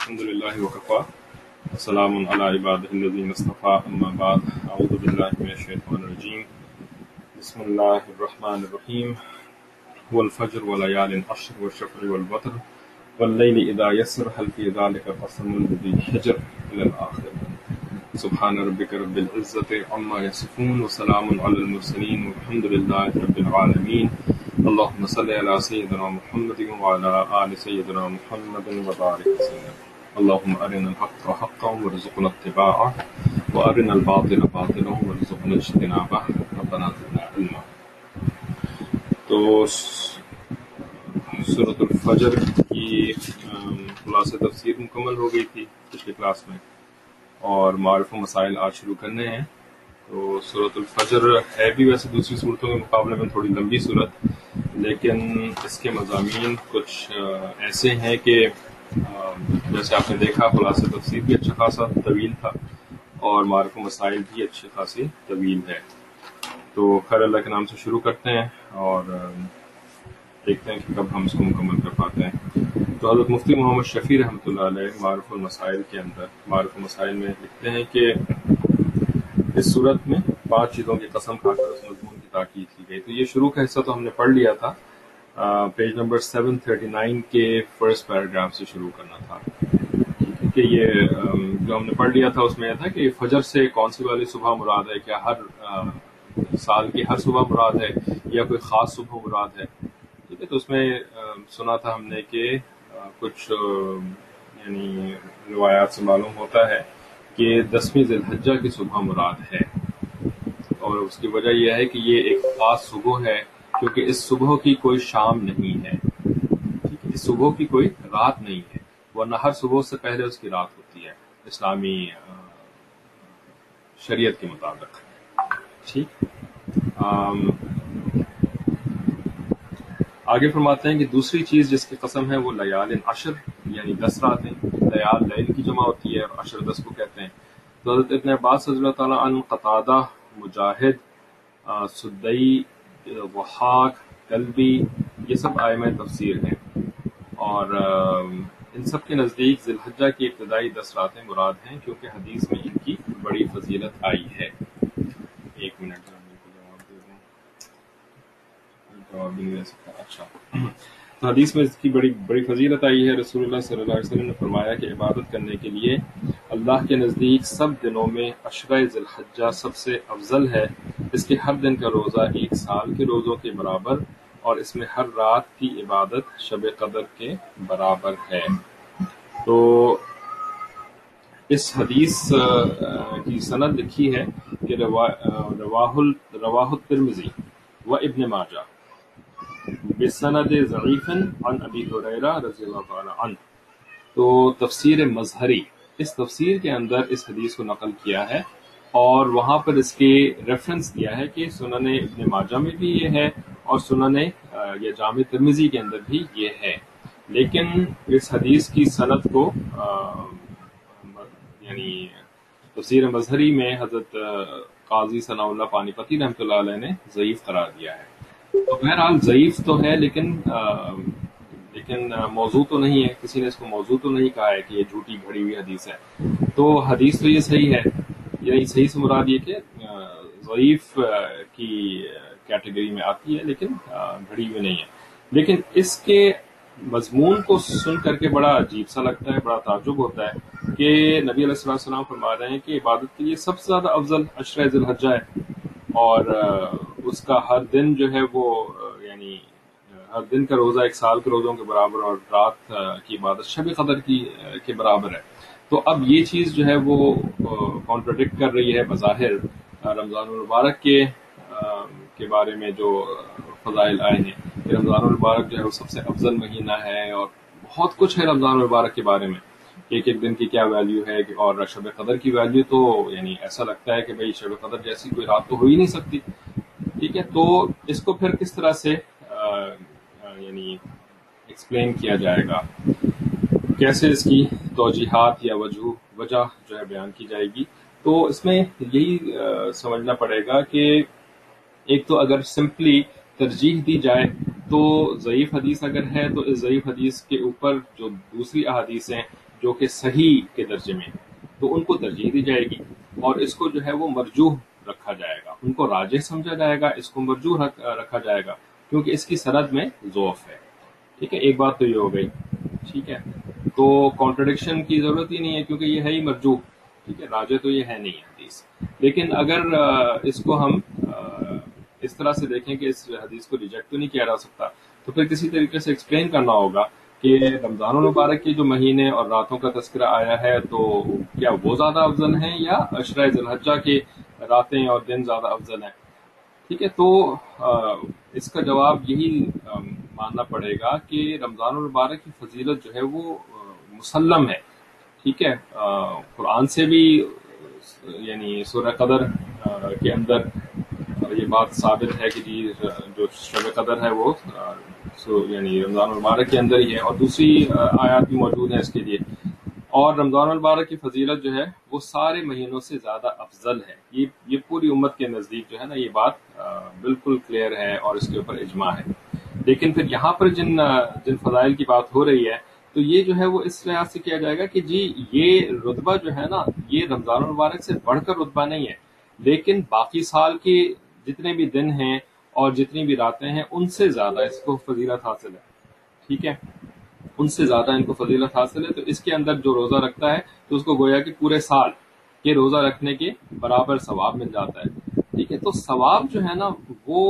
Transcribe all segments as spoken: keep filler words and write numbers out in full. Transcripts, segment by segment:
الحمد للہ وکفا وسلام علی عبادہ الذین اصطفیٰ اما بعد اعوذ باللہ من الشیطان الرجیم بسم اللہ الرحمن الرحیم والفجر ولیال عشر والشفع والوتر واللیل اذا یسر هل فی ذلک قسم لذی حجر الی الآخر سبحان ربک رب العزۃ عما یصفون وسلام علی المرسلین والحمد للہ رب العالمین اللهم صل على سيدنا محمد وعلى آل سيدنا محمد وبارك وسلم اللهم أرنا الحق حقا وارزقنا اتباعه وأرنا الباطل باطلا وارزقنا اجتنابه ربنا زدنا علما. تو سورۃ الفجر کی خلاصہ تفسیر مکمل ہو گئی تھی پچھلی کلاس میں، اور معارف و مسائل آج شروع کرنے ہیں. تو سورۃ الفجر ہے بھی ویسے دوسری صورتوں کے مقابلے میں تھوڑی لمبی صورت، لیکن اس کے مضامین کچھ ایسے ہیں کہ جیسے آپ نے دیکھا خلاصہ تفسیر بھی اچھا خاصا طویل تھا اور معارف و مسائل بھی اچھی خاصی طویل ہے. تو خیر اللہ کے نام سے شروع کرتے ہیں اور دیکھتے ہیں کہ کب ہم اس کو مکمل کر پاتے ہیں. تو حضرت مفتی محمد شفیع رحمۃ اللہ علیہ معارف المسائل کے اندر معارف المسائل میں لکھتے ہیں کہ اس صورت میں پانچ چیزوں کی قسم کھا کر اس مضمون کی تاکید کی گئی. تو یہ شروع کا حصہ تو ہم نے پڑھ لیا تھا، page number seven thirty nine کے فرسٹ پیراگراف سے شروع کرنا تھا کہ یہ جو ہم نے پڑھ لیا تھا اس میں یہ تھا کہ فجر سے کون سی والی صبح مراد ہے، کیا ہر سال کی ہر صبح مراد ہے یا کوئی خاص صبح مراد ہے. ٹھیک ہے، تو اس میں سنا تھا ہم نے کہ کچھ یعنی روایات سے معلوم ہوتا ہے کہ دسویں ذی الحجہ کی صبح مراد ہے، اور اس کی وجہ یہ ہے کہ یہ ایک خاص صبح ہے کیونکہ اس صبح کی کوئی شام نہیں ہے، اس صبح کی کوئی رات نہیں ہے، ورنہ ہر صبح سے پہلے اس کی رات ہوتی ہے اسلامی شریعت کے مطابق. ٹھیک، آگے فرماتے ہیں کہ دوسری چیز جس کی قسم ہے وہ لیال عشر یعنی دس راتیں. لیال لیل کی جمع ہوتی ہے اور عشر دس کو کہتے ہیں. تو حضرت ابن عباس رضی اللہ تعالیٰ عنہ، قتادہ، مجاہد، سدئی، ضحاک، کلبی، یہ سب ائمہ تفسیر ہیں، اور ان سب کے نزدیک ذی الحجہ کی ابتدائی دس راتیں مراد ہیں کیونکہ حدیث میں ان کی بڑی فضیلت آئی ہے. ایک منٹ جواب دے دوں، جواب بھی نہیں دے سکتا. اچھا، تو حدیث میں اس کی بڑی بڑی فضیلت آئی ہے. رسول اللہ صلی اللہ علیہ وسلم نے فرمایا کہ عبادت کرنے کے لیے اللہ کے نزدیک سب دنوں میں عشرہ ذی الحجہ سب سے افضل ہے. اس کے ہر دن کا روزہ ایک سال کے روزوں کے برابر، اور اس میں ہر رات کی عبادت شب قدر کے برابر ہے. تو اس حدیث کی سند لکھی ہے کہ رواہ رواہ الترمذی و ابن ماجہ بسند ضعیف عن ابی ہریرہ رضی اللہ تعالی عنہ. تو تفسیر مظہری اس تفسیر کے اندر اس حدیث کو نقل کیا ہے اور وہاں پر اس کے ریفرنس دیا ہے کہ سنن ابن ماجہ میں بھی یہ ہے اور سنن یا جامع ترمذی کے اندر بھی یہ ہے. لیکن اس حدیث کی سند کو یعنی تفسیر مظہری میں حضرت قاضی ثناء اللہ پانی پتی رحمۃ اللہ علیہ نے ضعیف قرار دیا ہے. تو بہرحال ضعیف تو ہے لیکن لیکن موضوع تو نہیں ہے، کسی نے اس کو موضوع تو نہیں کہا ہے کہ یہ جھوٹی گھڑی ہوئی حدیث ہے. تو حدیث تو یہ صحیح ہے، یعنی صحیح سے مراد یہ کہ ضعیف کی کیٹیگری میں آتی ہے لیکن گھڑی ہوئی نہیں ہے. لیکن اس کے مضمون کو سن کر کے بڑا عجیب سا لگتا ہے، بڑا تعجب ہوتا ہے کہ نبی علیہ الصلوۃ والسلام فرما رہے ہیں کہ عبادت کے لیے سب سے زیادہ افضل عشرہ ذی الحجہ ہے، اور اس کا ہر دن جو ہے وہ یعنی ہر دن کا روزہ ایک سال کے روزوں کے برابر، اور رات کی عبادت شب قدر کی کے برابر ہے. تو اب یہ چیز جو ہے وہ کانٹراڈکٹ کر رہی ہے بظاہر رمضان المبارک کے کے بارے میں جو فضائل آئے ہیں کہ رمضان المبارک جو ہے وہ سب سے افضل مہینہ ہے، اور بہت کچھ ہے رمضان المبارک کے بارے میں، ایک ایک دن کی کیا ویلیو ہے، اور شب قدر کی ویلیو تو یعنی ایسا لگتا ہے کہ بھئی شب قدر جیسی کوئی رات تو ہو ہی نہیں سکتی. ٹھیک ہے، تو اس کو پھر کس طرح سے یعنی ایکسپلین کیا جائے گا، کیسے اس کی توجیحات یا وجہ وجہ جو ہے بیان کی جائے گی. تو اس میں یہی سمجھنا پڑے گا کہ ایک تو اگر سمپلی ترجیح دی جائے تو ضعیف حدیث اگر ہے تو اس ضعیف حدیث کے اوپر جو دوسری احادیث ہیں جو کہ صحیح کے درجے میں تو ان کو ترجیح دی جائے گی، اور اس کو جو ہے وہ مرجوح رکھا جائے گا، ان کو راجح سمجھا جائے گا، اس کو مرجوح رکھا جائے گا کیونکہ اس کی سند میں ضعف ہے۔ ٹھیک ہے، ایک بات تو یہ ہو گئی۔ ٹھیک ہے، تو کانٹرڈکشن کی ضرورت ہی نہیں ہے کیونکہ یہ ہے ہی مرجوح۔ ٹھیک ہے، راجح تو یہ ہے نہیں حدیث۔ لیکن اگر اس کو ہم اس طرح سے دیکھیں کہ اس حدیث کو ریجیکٹ تو نہیں کیا جا سکتا، تو پھر کسی طریقے سے ایکسپلین کرنا ہوگا کہ رمضان المبارک کے جو مہینے اور راتوں کا تذکرہ آیا ہے تو کیا وہ زیادہ افضل ہیں یا عشرہ ذی الحجہ کے راتیں اور دن زیادہ افضل ہیں۔ ٹھیک ہے، تو اس کا جواب یہی ماننا پڑے گا کہ رمضان المبارک کی فضیلت جو ہے وہ مسلم ہے۔ ٹھیک ہے، قرآن سے بھی یعنی سورہ قدر کے اندر یہ بات ثابت ہے کہ جی جو شب قدر ہے وہ یعنی رمضان المبارک کے اندر ہی ہے، اور دوسری آیات بھی موجود ہیں اس کے لیے۔ اور رمضان المبارک کی فضیلت جو ہے وہ سارے مہینوں سے زیادہ افضل ہے۔ یہ یہ پوری امت کے نزدیک جو ہے نا یہ بات بالکل کلیئر ہے اور اس کے اوپر اجماع ہے۔ لیکن پھر یہاں پر جن جن فضائل کی بات ہو رہی ہے تو یہ جو ہے وہ اس لحاظ سے کیا جائے گا کہ جی یہ رتبہ جو ہے نا یہ رمضان المبارک سے بڑھ کر رتبہ نہیں ہے، لیکن باقی سال کے جتنے بھی دن ہیں اور جتنی بھی راتیں ہیں ان سے زیادہ اس کو فضیلت حاصل ہے۔ ٹھیک ہے، ان سے زیادہ ان کو فضیلت حاصل ہے۔ تو اس کے اندر جو روزہ رکھتا ہے تو اس کو گویا کہ پورے سال کے روزہ رکھنے کے برابر ثواب مل جاتا ہے۔ ٹھیک ہے، تو ثواب جو ہے نا وہ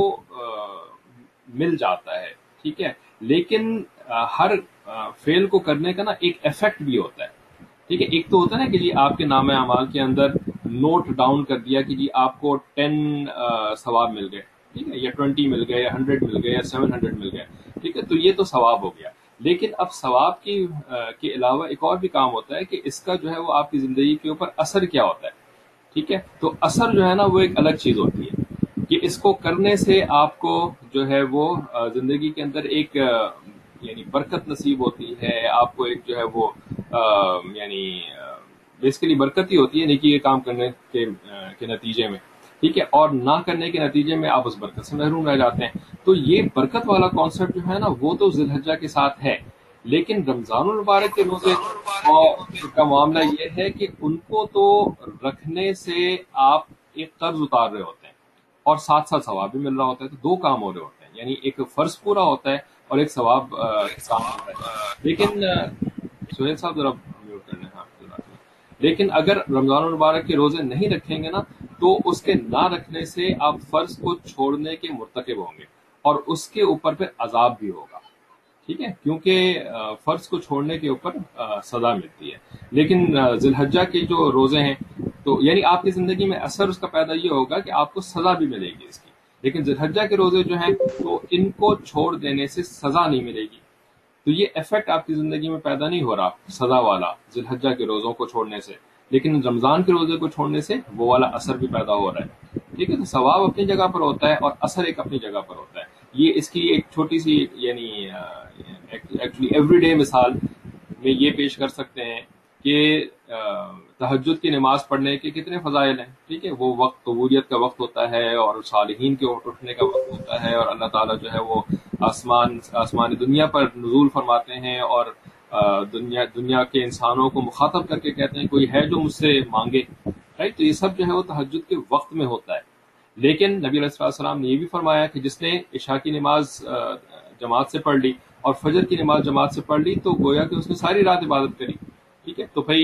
مل جاتا ہے۔ ٹھیک ہے، لیکن ہر فعل کو کرنے کا نا ایک ایفیکٹ بھی ہوتا ہے۔ ٹھیک ہے، ایک تو ہوتا ہے نا کہ جی آپ کے نام اعمال کے اندر نوٹ ڈاؤن کر دیا کہ جی آپ کو ٹین ثواب مل گئے، ٹھیک ہے، یا ٹوینٹی مل گئے، یا ہنڈریڈ مل گئے، یا سیون ہنڈریڈ مل گئے۔ ٹھیک ہے، تو یہ تو ثواب ہو گیا۔ لیکن اب ثواب کی کے علاوہ ایک اور بھی کام ہوتا ہے کہ اس کا جو ہے وہ آپ کی زندگی کے اوپر اثر کیا ہوتا ہے۔ ٹھیک ہے، تو اثر جو ہے نا وہ ایک الگ چیز ہوتی ہے کہ اس کو کرنے سے آپ کو جو ہے وہ زندگی کے اندر ایک یعنی برکت نصیب ہوتی ہے، آپ کو ایک جو ہے وہ یعنی بیسیکلی برکت ہی ہوتی ہے نیکی کے کام کرنے کے کے نتیجے میں۔ ٹھیک ہے، اور نہ کرنے کے نتیجے میں آپ اس برکت سے محروم رہ جاتے ہیں۔ تو یہ برکت والا کانسیپٹ جو ہے نا وہ تو ذی الحجہ کے ساتھ ہے، لیکن رمضان المبارک کے روزے کا معاملہ یہ ہے کہ ان کو تو رکھنے سے آپ ایک قرض اتار رہے ہوتے ہیں اور ساتھ ساتھ ثواب بھی مل رہا ہوتا ہے، تو دو کام ہو رہے ہوتے ہیں، یعنی ایک فرض پورا ہوتا ہے اور ایک ثواب کام ہوتا ہے۔ لیکن سہیل صاحب ذرا میوٹ کر لیں۔ ہاں، لیکن اگر رمضان المبارک کے روزے نہیں رکھیں گے نا تو اس کے نہ رکھنے سے آپ فرض کو چھوڑنے کے مرتکب ہوں گے اور اس کے اوپر پھر عذاب بھی ہوگا۔ ٹھیک ہے، کیونکہ فرض کو چھوڑنے کے اوپر سزا ملتی ہے۔ لیکن ذی الحجہ کے جو روزے ہیں تو یعنی آپ کی زندگی میں اثر اس کا پیدا یہ ہوگا کہ آپ کو سزا بھی ملے گی اس کی، لیکن ذی الحجہ کے روزے جو ہیں تو ان کو چھوڑ دینے سے سزا نہیں ملے گی، تو یہ ایفیکٹ آپ کی زندگی میں پیدا نہیں ہو رہا سزا والا ذی الحجہ کے روزوں کو چھوڑنے سے، لیکن رمضان کے روزے کو چھوڑنے سے وہ والا اثر بھی پیدا ہو رہا ہے۔ ٹھیک ہے، تو ثواب اپنی جگہ پر ہوتا ہے اور اثر ایک اپنی جگہ پر ہوتا ہے۔ یہ اس کی ایک چھوٹی سی یعنی ایکچولی ایوری ڈے مثال میں یہ پیش کر سکتے ہیں کہ تہجد کی نماز پڑھنے کے کتنے فضائل ہیں۔ ٹھیک ہے، وہ وقت قبولیت کا وقت ہوتا ہے اور صالحین کے اٹھنے کا وقت ہوتا ہے، اور اللہ تعالیٰ جو ہے وہ آسمان آسمان دنیا پر نزول فرماتے ہیں اور دنیا دنیا کے انسانوں کو مخاطب کر کے کہتے ہیں کوئی ہے جو مجھ سے مانگے، رائٹ۔ تو یہ سب جو ہے وہ تہجد کے وقت میں ہوتا ہے۔ لیکن نبی علیہ الصلوۃ والسلام نے یہ بھی فرمایا کہ جس نے عشاء کی نماز جماعت سے پڑھ لی اور فجر کی نماز جماعت سے پڑھ لی تو گویا کہ اس نے ساری رات عبادت کری۔ ٹھیک ہے، تو بھائی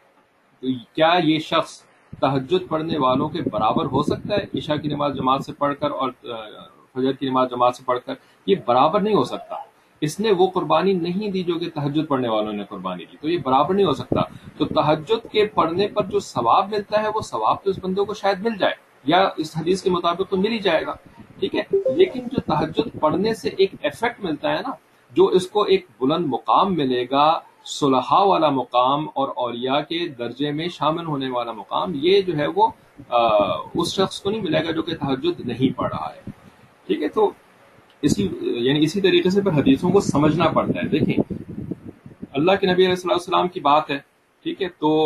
کیا یہ شخص تہجد پڑھنے والوں کے برابر ہو سکتا ہے؟ عشاء کی نماز جماعت سے پڑھ کر اور فجر کی نماز جماعت سے پڑھ کر یہ برابر نہیں ہو سکتا۔ اس نے وہ قربانی نہیں دی جو کہ تہجد پڑھنے والوں نے قربانی دی، تو یہ برابر نہیں ہو سکتا۔ تو تہجد کے پڑھنے پر جو ثواب ملتا ہے وہ ثواب تو اس بندوں کو شاید مل جائے، یا اس حدیث کے مطابق تو مل ہی جائے گا۔ ٹھیک ہے، لیکن جو تہجد پڑھنے سے ایک ایفیکٹ ملتا ہے نا، جو اس کو ایک بلند مقام ملے گا، صلحاء والا مقام اور اولیاء کے درجے میں شامل ہونے والا مقام، یہ جو ہے وہ اس شخص کو نہیں ملے گا جو کہ تہجد نہیں پڑھ رہا ہے۔ ٹھیک ہے، تو اسی یعنی اسی طریقے سے پھر حدیثوں کو سمجھنا پڑتا ہے۔ دیکھیں، اللہ کے نبی علیہ الصلوۃ والسلام کی بات ہے، ٹھیک ہے، تو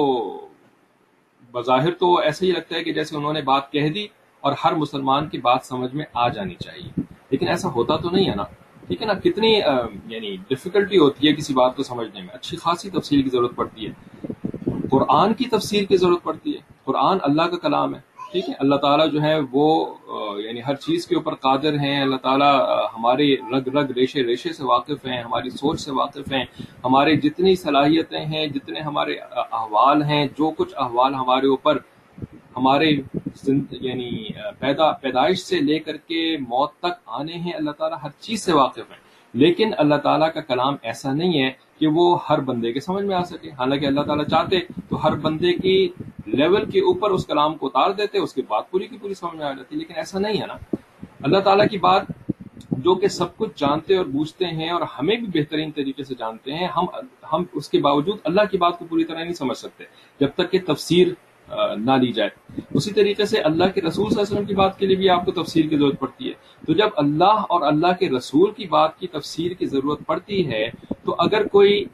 بظاہر تو ایسے ہی لگتا ہے کہ جیسے انہوں نے بات کہہ دی اور ہر مسلمان کی بات سمجھ میں آ جانی چاہیے، لیکن ایسا ہوتا تو نہیں ہے نا۔ ٹھیک ہے نا, کتنی یعنی ڈفیکلٹی ہوتی ہے کسی بات کو سمجھنے میں, اچھی خاصی تفصیل کی ضرورت پڑتی ہے. قرآن کی تفسیر کی ضرورت پڑتی ہے. قرآن اللہ کا کلام ہے, ٹھیک ہے, اللہ تعالیٰ جو ہے وہ یعنی ہر چیز کے اوپر قادر ہیں. اللہ تعالیٰ ہمارے رگ رگ ریشے ریشے سے واقف ہیں, ہماری سوچ سے واقف ہیں, ہمارے جتنی صلاحیتیں ہیں, جتنے ہمارے احوال ہیں, جو کچھ احوال ہمارے اوپر ہمارے یعنی پیدا پیدائش سے لے کر کے موت تک آنے ہیں, اللہ تعالیٰ ہر چیز سے واقف ہیں. لیکن اللہ تعالیٰ کا کلام ایسا نہیں ہے کہ وہ ہر بندے کے سمجھ میں آ سکے. حالانکہ اللہ تعالیٰ چاہتے تو ہر بندے کی لیول کے اوپر اس کلام کو اتار دیتے, اس کی بات پوری کی پوری سمجھ میں آ جاتی, لیکن ایسا نہیں ہے نا. اللہ تعالیٰ کی بات جو کہ سب کچھ جانتے اور بوجھتے ہیں اور ہمیں بھی بہترین طریقے سے جانتے ہیں, ہم ہم اس کے باوجود اللہ کی بات کو پوری طرح نہیں سمجھ سکتے جب تک کہ تفسیر نہ لی جائے. اسی طریقے سے اللہ کے رسول صلی اللہ علیہ وسلم کی بات کے لیے بھی آپ کو تفسیر کی ضرورت پڑتی ہے. تو جب اللہ اور اللہ کے رسول کی بات کی تفسیر کی ضرورت پڑتی ہے, تو اگر کوئی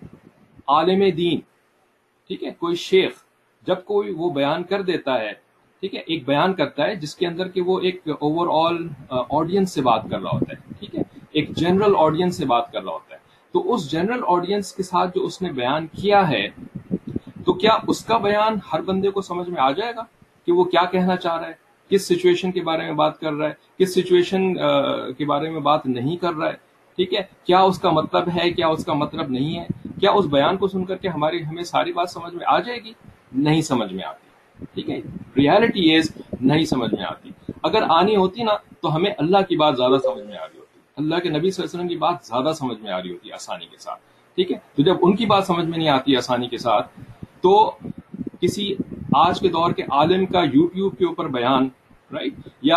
عالم دین, ٹھیک ہے, کوئی شیخ جب کوئی وہ بیان کر دیتا ہے, ٹھیک ہے, ایک بیان کرتا ہے جس کے اندر کہ وہ ایک اوور آل آڈینس سے بات کر رہا ہوتا ہے, ٹھیک ہے, ایک جنرل آڈینس سے بات کر رہا ہوتا ہے, تو اس جنرل آڈینس کے ساتھ جو اس نے بیان کیا ہے, تو کیا اس کا بیان ہر بندے کو سمجھ میں آ جائے گا کہ وہ کیا کہنا چاہ رہا ہے, کس سچویشن کے بارے میں بات کر رہا ہے, کس سچویشن کے بارے میں بات نہیں کر رہا ہے, ٹھیک ہے, کیا اس کا مطلب ہے, کیا اس کا مطلب نہیں ہے, کیا اس بیان کو سن کر کے ہماری ہمیں ساری بات سمجھ میں آ جائے گی؟ نہیں سمجھ میں آتی, ٹھیک ہے, ریالٹی از نہیں سمجھ میں آتی. اگر آنی ہوتی نا تو ہمیں اللہ کی بات زیادہ سمجھ میں آ رہی ہوتی, اللہ کے نبی صلی اللہ علیہ وسلم کی بات زیادہ سمجھ میں آ رہی ہوتی آسانی کے ساتھ, ٹھیک ہے. تو جب ان کی بات سمجھ میں نہیں آتی آسانی کے ساتھ, تو کسی آج کے دور کے عالم کا یوٹیوب کے اوپر بیان, رائٹ, یا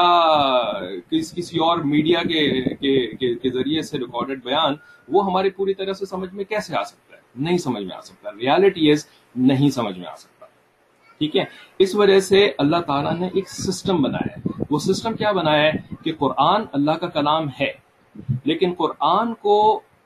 کس کسی اور میڈیا کے کے, کے ذریعے سے ریکارڈڈ بیان, وہ ہماری پوری طرح سے سمجھ میں کیسے آ سکتا ہے؟ نہیں سمجھ میں آ سکتا. ریالٹی از نہیں سمجھ میں آ سکتا, ٹھیک ہے. اس وجہ سے اللہ تعالیٰ نے ایک سسٹم بنایا ہے. وہ سسٹم کیا بنایا ہے کہ قرآن اللہ کا کلام ہے, لیکن قرآن کو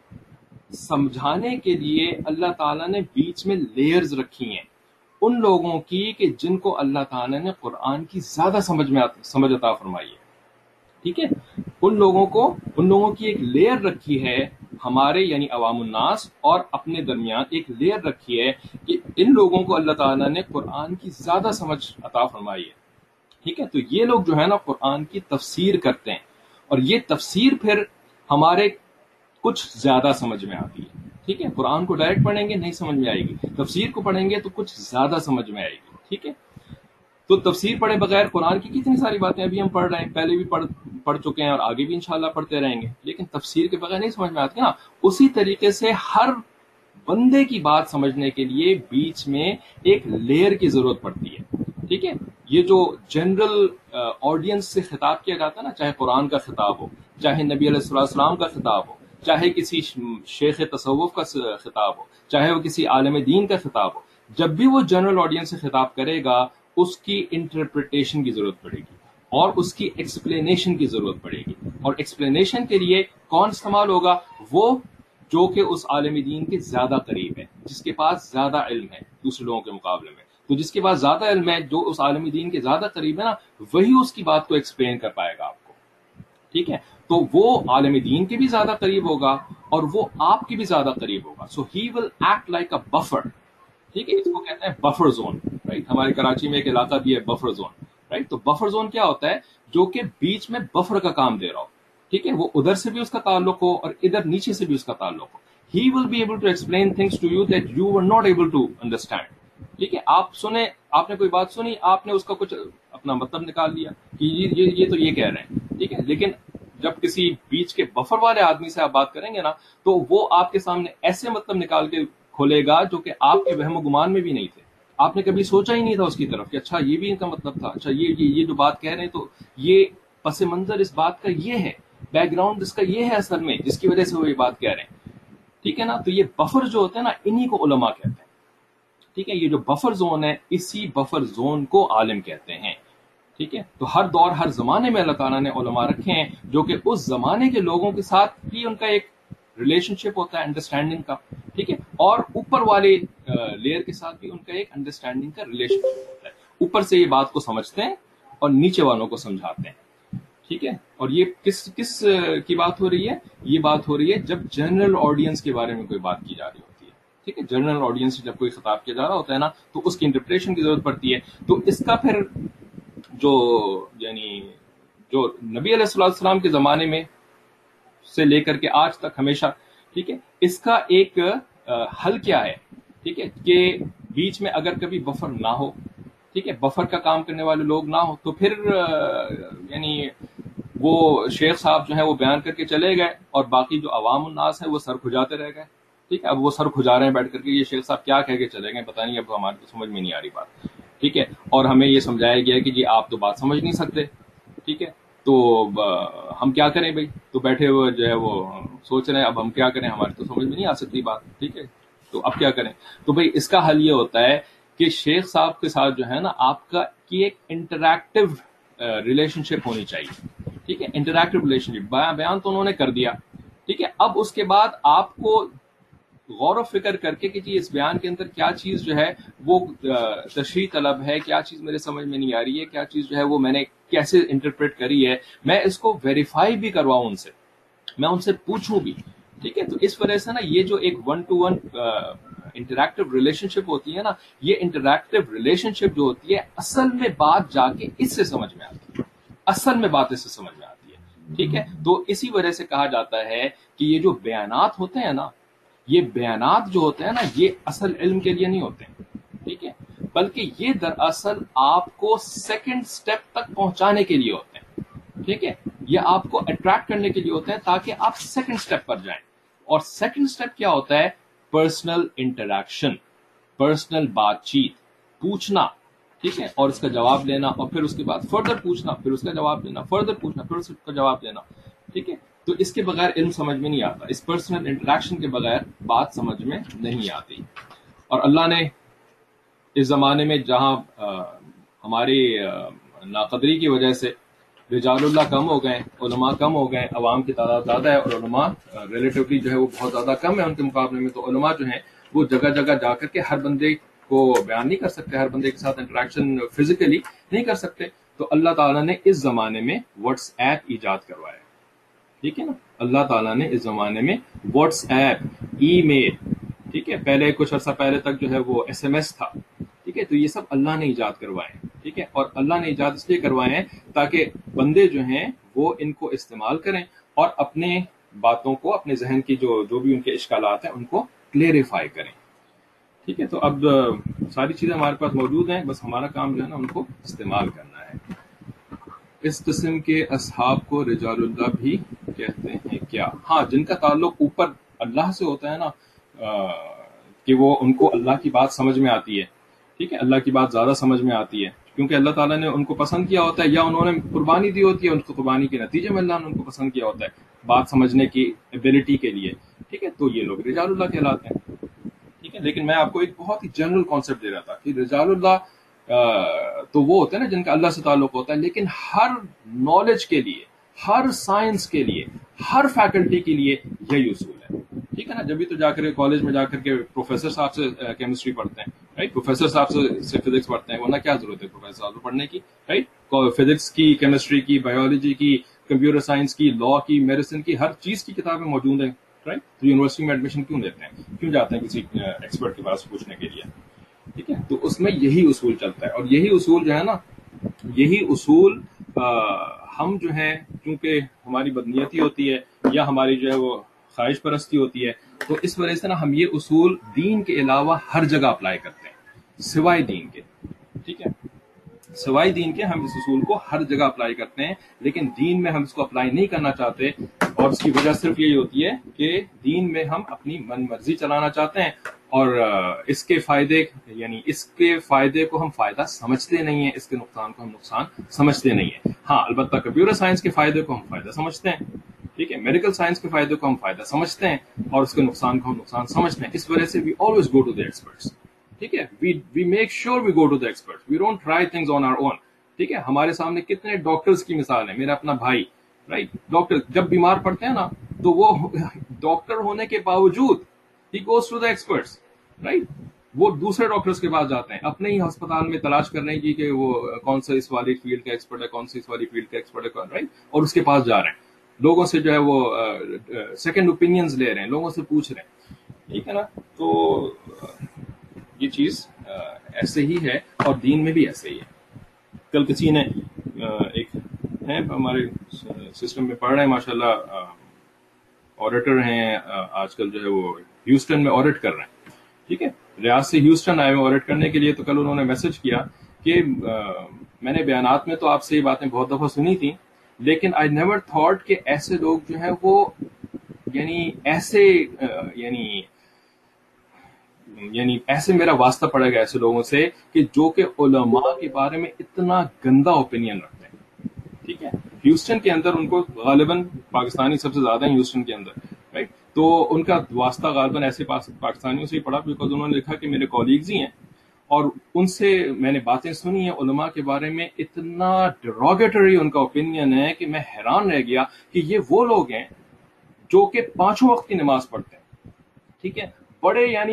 سمجھانے کے لیے اللہ تعالیٰ نے بیچ میں لیئرز رکھی ہیں ان لوگوں کی کہ جن کو اللہ تعالیٰ نے قرآن کی زیادہ سمجھ میں سمجھ عطا فرمائی ہے, ٹھیک ہے. ان لوگوں کو ان لوگوں کی ایک لیئر رکھی ہے ہمارے یعنی عوام الناس, اور اپنے درمیان ایک لیئر رکھی ہے کہ ان لوگوں کو اللہ تعالیٰ نے قرآن کی زیادہ سمجھ عطا فرمائی ہے, ٹھیک ہے. تو یہ لوگ جو ہے نا قرآن کی تفسیر کرتے ہیں, اور یہ تفسیر پھر ہمارے کچھ زیادہ سمجھ میں آتی ہے, ٹھیک ہے. قرآن کو ڈائریکٹ پڑھیں گے نہیں سمجھ میں آئے گی, تفسیر کو پڑھیں گے تو کچھ زیادہ سمجھ میں آئے گی, ٹھیک ہے. تو تفسیر پڑھے بغیر قرآن کی کتنی ساری باتیں ابھی ہم پڑھ رہے ہیں, پہلے بھی پڑھ پڑھ چکے ہیں اور آگے بھی انشاءاللہ پڑھتے رہیں گے, لیکن تفسیر کے بغیر نہیں سمجھ میں آتی نا. اسی طریقے سے ہر بندے کی بات سمجھنے کے لیے بیچ میں ایک لیئر کی ضرورت پڑتی ہے, ٹھیک ہے. یہ جو جنرل آڈینس سے خطاب کیا جاتا ہے نا, چاہے قرآن کا خطاب ہو, چاہے نبی علیہ السلام کا خطاب ہو, چاہے کسی شیخ تصوف کا خطاب ہو, چاہے وہ کسی عالم دین کا خطاب ہو, جب بھی وہ جنرل آڈینس سے خطاب کرے گا اس کی انٹرپریٹیشن کی ضرورت پڑے گی اور اس کی ایکسپلینیشن کی ضرورت پڑے گی. اور ایکسپلینیشن کے لیے کون استعمال ہوگا؟ وہ جو کہ اس عالم دین کے زیادہ قریب ہے, جس کے پاس زیادہ علم ہے دوسرے لوگوں کے مقابلے میں. تو جس کے پاس زیادہ علم ہے, جو اس عالم دین کے زیادہ قریب ہے نا, وہی اس کی بات کو ایکسپلین کر پائے گا آپ کو, ٹھیک ہے. تو وہ عالم دین کے بھی زیادہ قریب ہوگا اور وہ آپ کے بھی زیادہ قریب ہوگا. So he will act like a buffer, ٹھیک ہے. اس کو کہتے ہیں بفر زون, رائٹ. ہمارے کراچی میں ایک علاقہ بھی ہے بفر زون, رائٹ. تو بفر زون کیا ہوتا ہے؟ جو کہ بیچ میں بفر کا کام دے رہا ہو, ٹھیک ہے. وہ ادھر سے بھی اس کا تعلق ہو اور ادھر نیچے سے بھی اس کا تعلق ہو. He will be able to explain things to you that you were not able to understand, ٹھیک ہے. آپ سنیں, آپ نے کوئی بات سنی, آپ نے اس کا کچھ اپنا مطلب نکال لیا کہ یہ یہ, یہ تو یہ کہہ رہے ہیں, ٹھیک ہے. لیکن جب کسی بیچ کے بفر والے آدمی سے آپ بات کریں گے نا, تو وہ آپ کے سامنے ایسے مطلب نکال کے کھولے گا جو کہ آپ کے وہم و گمان میں بھی نہیں تھے. آپ نے کبھی سوچا ہی نہیں تھا اس کی طرف کہ اچھا یہ بھی ان کا مطلب تھا, اچھا یہ یہ, یہ جو بات کہہ رہے ہیں تو یہ پس منظر اس بات کا یہ ہے, بیک گراؤنڈ اس کا یہ ہے اصل میں, جس کی وجہ سے وہ یہ بات کہہ رہے ہیں, ٹھیک ہے نا. تو یہ بفر جو ہوتے ہیں نا, انہی کو علماء کہتے ہیں, ٹھیک ہے. یہ جو بفر زون ہے, اسی بفر زون کو عالم کہتے ہیں, ٹھیک ہے. تو ہر دور ہر زمانے میں اللہ تعالیٰ نے علماء رکھے ہیں جو کہ اس زمانے کے لوگوں کے ساتھ بھی ان کا ایک ریلیشن شپ ہوتا ہے انڈرسٹینڈنگ کا, ٹھیک ہے. اور اوپر والے لیئر کے ساتھ بھی ان کا ایک انڈرسٹینڈنگ کا ریلیشن شپ ہوتا ہے. اوپر سے یہ بات کو سمجھتے ہیں اور نیچے والوں کو سمجھاتے ہیں, ٹھیک ہے. اور یہ کس کس کی بات ہو رہی ہے؟ یہ بات ہو رہی ہے جب جنرل آڈینس کے بارے میں کوئی بات کی جا رہی ہوتی ہے. ٹھیک ہے، جنرل آڈینس سے جب کوئی خطاب کیا جا رہا ہوتا ہے نا تو اس کی انٹرپریشن کی ضرورت پڑتی ہے. تو اس کا پھر جو یعنی جو نبی علیہ الصلوۃ والسلام کے زمانے میں سے لے کر کے آج تک ہمیشہ، ٹھیک ہے، اس کا ایک حل کیا ہے؟ ٹھیک ہے، کہ بیچ میں اگر کبھی بفر نہ ہو، ٹھیک ہے، بفر کا کام کرنے والے لوگ نہ ہو، تو پھر یعنی وہ شیخ صاحب جو ہیں وہ بیان کر کے چلے گئے اور باقی جو عوام الناس ہیں وہ سر کھجاتے رہ گئے. ٹھیک ہے، اب وہ سر کھجا رہے ہیں بیٹھ کر کے، یہ شیخ صاحب کیا کہہ کے چلے گئے پتہ نہیں، اب ہمارے کو سمجھ میں نہیں آ رہی بات. ٹھیک ہے، اور ہمیں یہ سمجھایا گیا کہ جی آپ تو بات سمجھ نہیں سکتے. ٹھیک ہے، تو ہم کیا کریں بھائی؟ تو بیٹھے ہوئے جو ہے وہ سوچ رہے ہیں اب ہم کیا کریں، ہمارے تو سمجھ میں نہیں آ سکتی بات. ٹھیک ہے، تو اب کیا کریں؟ تو بھائی اس کا حل یہ ہوتا ہے کہ شیخ صاحب کے ساتھ جو ہے نا آپ کا کی ایک انٹریکٹیو ریلیشن شپ ہونی چاہیے. ٹھیک ہے، انٹریکٹیو ریلیشن شپ. بیان تو انہوں نے کر دیا، ٹھیک ہے، اب اس کے بعد آپ کو غور و فکر کر کے کہ جی اس بیان کے اندر کیا چیز جو ہے وہ تشریح طلب ہے، کیا چیز میرے سمجھ میں نہیں آ رہی ہے، کیا چیز جو ہے وہ میں نے کیسے انٹرپریٹ کری ہے، میں اس کو ویریفائی بھی کرواؤں ان سے، میں ان سے پوچھوں بھی. ٹھیک ہے، تو اس وجہ سے نا یہ جو ایک one to one interactive relationship ہوتی ہے نا، یہ انٹریکٹیو ریلیشن شپ جو ہوتی ہے اصل میں بات جا کے اس سے سمجھ میں آتی ہے، اصل میں بات اس سے سمجھ میں آتی ہے. ٹھیک ہے، تو اسی وجہ سے کہا جاتا ہے کہ یہ جو بیانات ہوتے ہیں نا، یہ بیانات جو ہوتے ہیں نا یہ اصل علم کے لیے نہیں ہوتے ہیں. ٹھیک ہے، بلکہ یہ دراصل آپ کو سیکنڈ سٹیپ تک پہنچانے کے لیے ہوتے ہیں. ٹھیک ہے، یہ آپ کو اٹریکٹ کرنے کے لیے ہوتے ہیں تاکہ آپ سیکنڈ سٹیپ پر جائیں. اور سیکنڈ سٹیپ کیا ہوتا ہے؟ پرسنل انٹریکشن، پرسنل بات چیت، پوچھنا. ٹھیک ہے، اور اس کا جواب لینا، اور پھر اس کے بعد فردر پوچھنا، پھر اس کا جواب لینا، فردر پوچھنا، پھر اس کا جواب لینا. ٹھیک ہے، تو اس کے بغیر علم سمجھ میں نہیں آتا، اس پرسنل انٹریکشن کے بغیر بات سمجھ میں نہیں آتی. اور اللہ نے اس زمانے میں جہاں ہماری ناقدری کی وجہ سے رجال اللہ کم ہو گئے، علماء کم ہو گئے، عوام کی تعداد زیادہ ہے اور علماء ریلیٹیولی جو ہے وہ بہت زیادہ کم ہے ان کے مقابلے میں، تو علماء جو ہیں وہ جگہ جگہ جا کر کے ہر بندے کو بیان نہیں کر سکتے، ہر بندے کے ساتھ انٹریکشن فزیکلی نہیں کر سکتے. تو اللہ تعالیٰ نے اس زمانے میں واٹس ایپ ایجاد کروایا. ٹھیک ہے نا، اللہ تعالیٰ نے اس زمانے میں واٹس ایپ، ای میل، ٹھیک ہے، پہلے کچھ عرصہ پہلے تک جو ہے وہ ایس ایم ایس تھا. ٹھیک ہے، تو یہ سب اللہ نے ایجاد کروائے ہیں. ٹھیک ہے، اور اللہ نے ایجاد اس لیے کروائے ہیں تاکہ بندے جو ہیں وہ ان کو استعمال کریں اور اپنے باتوں کو، اپنے ذہن کی جو جو بھی ان کے اشکالات ہیں ان کو کلیریفائی کریں. ٹھیک ہے، تو اب ساری چیزیں ہمارے پاس موجود ہیں، بس ہمارا کام جو ہے نا ان کو استعمال کرنا ہے. اس قسم کے اصحاب کو رجال اللہ بھی کہتے ہیں کیا؟ ہاں، جن کا تعلق اوپر اللہ سے ہوتا ہے نا، کہ وہ ان کو اللہ کی بات سمجھ میں آتی ہے. ٹھیک ہے، اللہ کی بات زیادہ سمجھ میں آتی ہے کیونکہ اللہ تعالیٰ نے ان کو پسند کیا ہوتا ہے، یا انہوں نے قربانی دی ہوتی ہے، ان کو قربانی کے نتیجے میں اللہ نے ان کو پسند کیا ہوتا ہے بات سمجھنے کی ایبلٹی کے لیے. ٹھیک ہے، تو یہ لوگ رجال اللہ کہلاتے ہیں. ٹھیک ہے، لیکن میں آپ کو ایک بہت ہی جنرل کانسیپٹ دے رہا تھا کہ رجال اللہ تو وہ ہوتے ہیں نا جن کا اللہ سے تعلق ہوتا ہے، لیکن ہر نالج کے لیے، ہر سائنس کے لیے، ہر فیکلٹی کے لیے یہی اصول ہے. ٹھیک ہے نا، جبھی تو جا کر کالج میں جا کر کے پروفیسر صاحب سے کیمسٹری پڑھتے ہیں، رائٹ، پروفیسر صاحب سے فزکس پڑھتے ہیں، ورنہ کیا ضرورت ہے پروفیسر صاحب سے پڑھنے کی، رائٹ. فزکس کی، کیمسٹری کی، بایولوجی کی، کمپیوٹر سائنس کی، لا کی، میڈیسن کی، ہر چیز کی کتابیں موجود ہیں، رائٹ. تو یونیورسٹی میں ایڈمیشن کیوں لیتے ہیں؟ کیوں جاتے ہیں کسی ایکسپرٹ کے پاس پوچھنے کے لیے؟ ٹھیک ہے، تو اس میں یہی اصول چلتا ہے. اور یہی اصول جو ہے نا، یہی اصول ہم جو ہیں کیونکہ ہماری بدنیتی ہوتی ہے یا ہماری جو ہے وہ خواہش پرستی ہوتی ہے، تو اس وجہ سے نا ہم یہ اصول دین کے علاوہ ہر جگہ اپلائی کرتے ہیں سوائے دین کے. ٹھیک ہے، سوائے دین کے ہم اس اصول کو ہر جگہ اپلائی کرتے ہیں، لیکن دین میں ہم اس کو اپلائی نہیں کرنا چاہتے. اور اس کی وجہ صرف یہی ہوتی ہے کہ دین میں ہم اپنی من مرضی چلانا چاہتے ہیں، اور اس کے فائدے یعنی اس کے فائدے کو ہم فائدہ سمجھتے نہیں ہیں، اس کے نقصان کو ہم نقصان سمجھتے نہیں ہیں. ہاں، البتہ کمپیوٹر سائنس کے فائدے کو ہم فائدہ سمجھتے ہیں. ٹھیک ہے، میڈیکل سائنس کے فائدے کو ہم فائدہ سمجھتے ہیں اور اس کے نقصان کو ہم نقصان سمجھتے ہیں. اس وجہ سے we always go to the experts. ٹھیک ہے، we we make sure we go to the experts, we don't try things on our own. ٹھیک ہے، ہمارے سامنے کتنے ڈاکٹرز کی مثال ہے. میرا اپنا بھائی، رائٹ، ڈاکٹر جب بیمار پڑتے ہیں نا تو وہ ڈاکٹر ہونے کے باوجود he goes to the experts, right. وہ دوسرے ڈاکٹرز کے پاس جاتے ہیں, اپنے ہی ہسپتال میں تلاش کرنے کی کہ وہ کون سا اس والی فیلڈ کا ایکسپرٹ ہے, کون سی اس والی فیلڈ کا ایکسپرٹ ہے, رائٹ, اور اس کے پاس جا رہے ہیں, لوگوں سے جو ہے وہ سیکنڈ اوپینینز لے رہے ہیں, لوگوں سے پوچھ رہے ہیں, ٹھیک ہے نا. تو یہ چیز ایسے ہی ہے, اور دین میں بھی ایسے ہی ہے. کل کسی نے ایک ہے ہمارے سسٹم میں پڑھ رہے ہیں ماشاء اللہ, آڈیٹر ہیں آج کل جو ہے وہ ہیوسٹن میں آڈٹ کر رہے ہیں, ٹھیک ہے, ریاض سے ہیوسٹن آئے ہوئے آڈٹ کرنے کے لیے. تو کل انہوں نے میسج کیا کہ میں نے بیانات میں تو آپ سے یہ باتیں بہت دفعہ سنی تھیں, لیکن آئی نیور تھاٹ کہ ایسے لوگ جو ہیں وہ یعنی ایسے یعنی یعنی ایسے میرا واسطہ پڑے گا ایسے لوگوں سے کہ جو کہ علماء کے بارے میں اتنا گندا اوپینین رکھتے ہیں, ٹھیک ہے. ہیوسٹن کے اندر ان کو غالباً پاکستانی سب سے زیادہ ہیں ہیوسٹن کے اندر, رائٹ. تو ان کا واسطہ غالباً ایسے پاکستانیوں سے ہی پڑا, بیکاز انہوں نے لکھا کہ میرے کولیگز ہی ہیں اور ان سے میں نے باتیں سنی ہیں علماء کے بارے میں, اتنا ڈیروگیٹری ان کا اوپینین ہے کہ میں حیران رہ گیا کہ یہ وہ لوگ ہیں جو کہ پانچوں وقت کی نماز پڑھتے ہیں, ٹھیک ہے, بڑے یعنی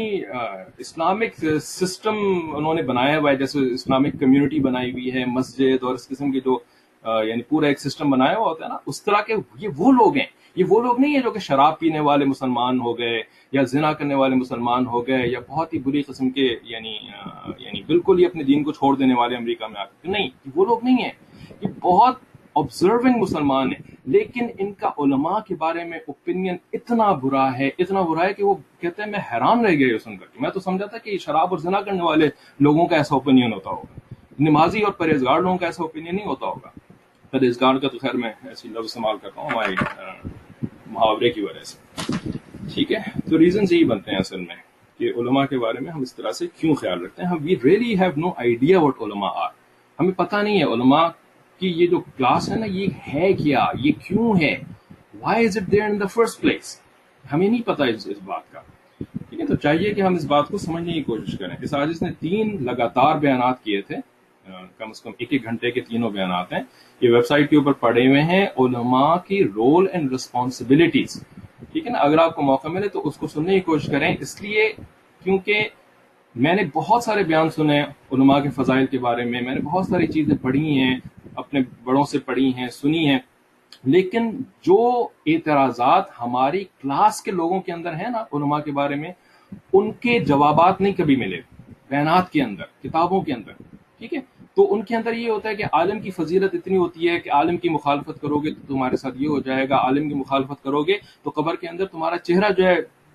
اسلامک سسٹم انہوں نے بنایا ہوا ہے, جیسے اسلامک کمیونٹی بنائی ہوئی ہے, مسجد اور اس قسم کی جو یعنی پورا ایک سسٹم بنایا ہوا ہوتا ہے نا, اس طرح کے یہ وہ لوگ ہیں. یہ وہ لوگ نہیں ہیں جو کہ شراب پینے والے مسلمان ہو گئے یا زنا کرنے والے مسلمان ہو گئے یا بہت ہی بری قسم کے یعنی یعنی بالکل ہی اپنے دین کو چھوڑ دینے والے امریکہ میں آ کے, نہیں, وہ لوگ نہیں ہیں. یہ بہت آبزرونگ مسلمان ہیں, لیکن ان کا علماء کے بارے میں اوپینین اتنا برا ہے, اتنا برا ہے کہ وہ کہتے ہیں میں حیران رہ گیا سن کر کے. میں تو سمجھا تھا کہ شراب اور زنا کرنے والے لوگوں کا ایسا اوپینین ہوتا ہوگا, نمازی اور پرہیزگار لوگوں کا ایسا اوپینین نہیں ہوتا ہوگا. پرہیزگار کا تو خیر میں ایسی لفظ استعمال کرتا ہوں ہمارے محاورے کی وجہ سے, ٹھیک ہے. تو ریزنز یہی بنتے ہیں اصل میں کہ علماء کے بارے میں ہم اس طرح سے کیوں خیال رکھتے ہیں. We really have no idea what علماء آر. ہمیں پتہ نہیں ہے علماء کہ یہ جو کلاس ہے نا یہ ہے کیا, یہ کیوں ہے, why is it there in the first place. ہمیں نہیں پتا اس اس بات کا, ٹھیک ہے. تو چاہیے کہ ہم اس بات کو سمجھنے کی کوشش کریں. اس آج اس نے تین لگاتار بیانات کیے تھے, کم از کم ایک ایک گھنٹے کے تینوں بیانات ہیں, یہ ویب سائٹ کے اوپر پڑے ہوئے ہیں, علماء کی رول اینڈ رسپانسبلٹیز, ٹھیک ہے نا. اگر آپ کو موقع ملے تو اس کو سننے کی کوشش کریں, اس لیے کیونکہ میں نے بہت سارے بیان سنے علماء کے فضائل کے بارے میں, میں نے بہت ساری چیزیں پڑھی ہیں, اپنے بڑوں سے پڑھی ہیں, سنی ہیں, لیکن جو اعتراضات ہماری کلاس کے لوگوں کے اندر ہیں نا علماء کے بارے میں, ان کے جوابات نہیں کبھی ملے بیانات کے اندر, کتابوں کے اندر, ٹھیک ہے. تو ان کے اندر یہ ہوتا ہے کہ عالم کی فضیلت اتنی ہوتی ہے کہ عالم کی مخالفت کرو گے تو تمہارے ساتھ یہ ہو جائے گا, عالم کی مخالفت کرو گے تو قبر کے اندر تمہارا چہرہ جو ہے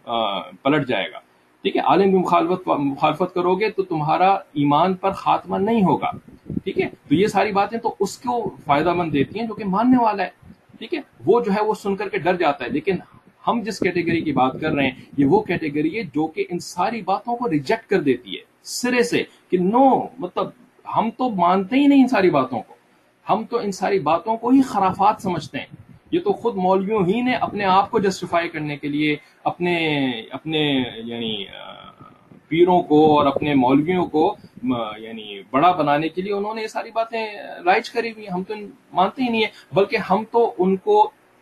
پلٹ جائے گا, ٹھیک ہے. عالم کی مخالفت مخالفت کرو گے تو تمہارا ایمان پر خاتمہ نہیں ہوگا, ٹھیک ہے. تو یہ ساری باتیں تو اس کو فائدہ مند دیتی ہیں جو کہ ماننے والا ہے, ٹھیک ہے. وہ جو ہے وہ سن کر کے ڈر جاتا ہے. لیکن ہم جس کیٹیگری کی بات کر رہے ہیں یہ وہ کیٹیگری ہے جو کہ ان ساری باتوں کو ریجیکٹ کر دیتی ہے سرے سے, کہ نو, مطلب ہم تو مانتے ہی نہیں ان ساری باتوں کو, ہم تو ان ساری باتوں کو ہی خرافات سمجھتے ہیں. یہ تو خود مولویوں ہی نے اپنے آپ کو جسٹیفائی کرنے کے لیے اپنے اپنے یعنی پیروں کو اور اپنے مولویوں کو یعنی بڑا بنانے کے لیے انہوں نے یہ ساری باتیں رائج کری ہوئی. ہم تو مانتے ہی نہیں ہیں, بلکہ ہم تو ان کو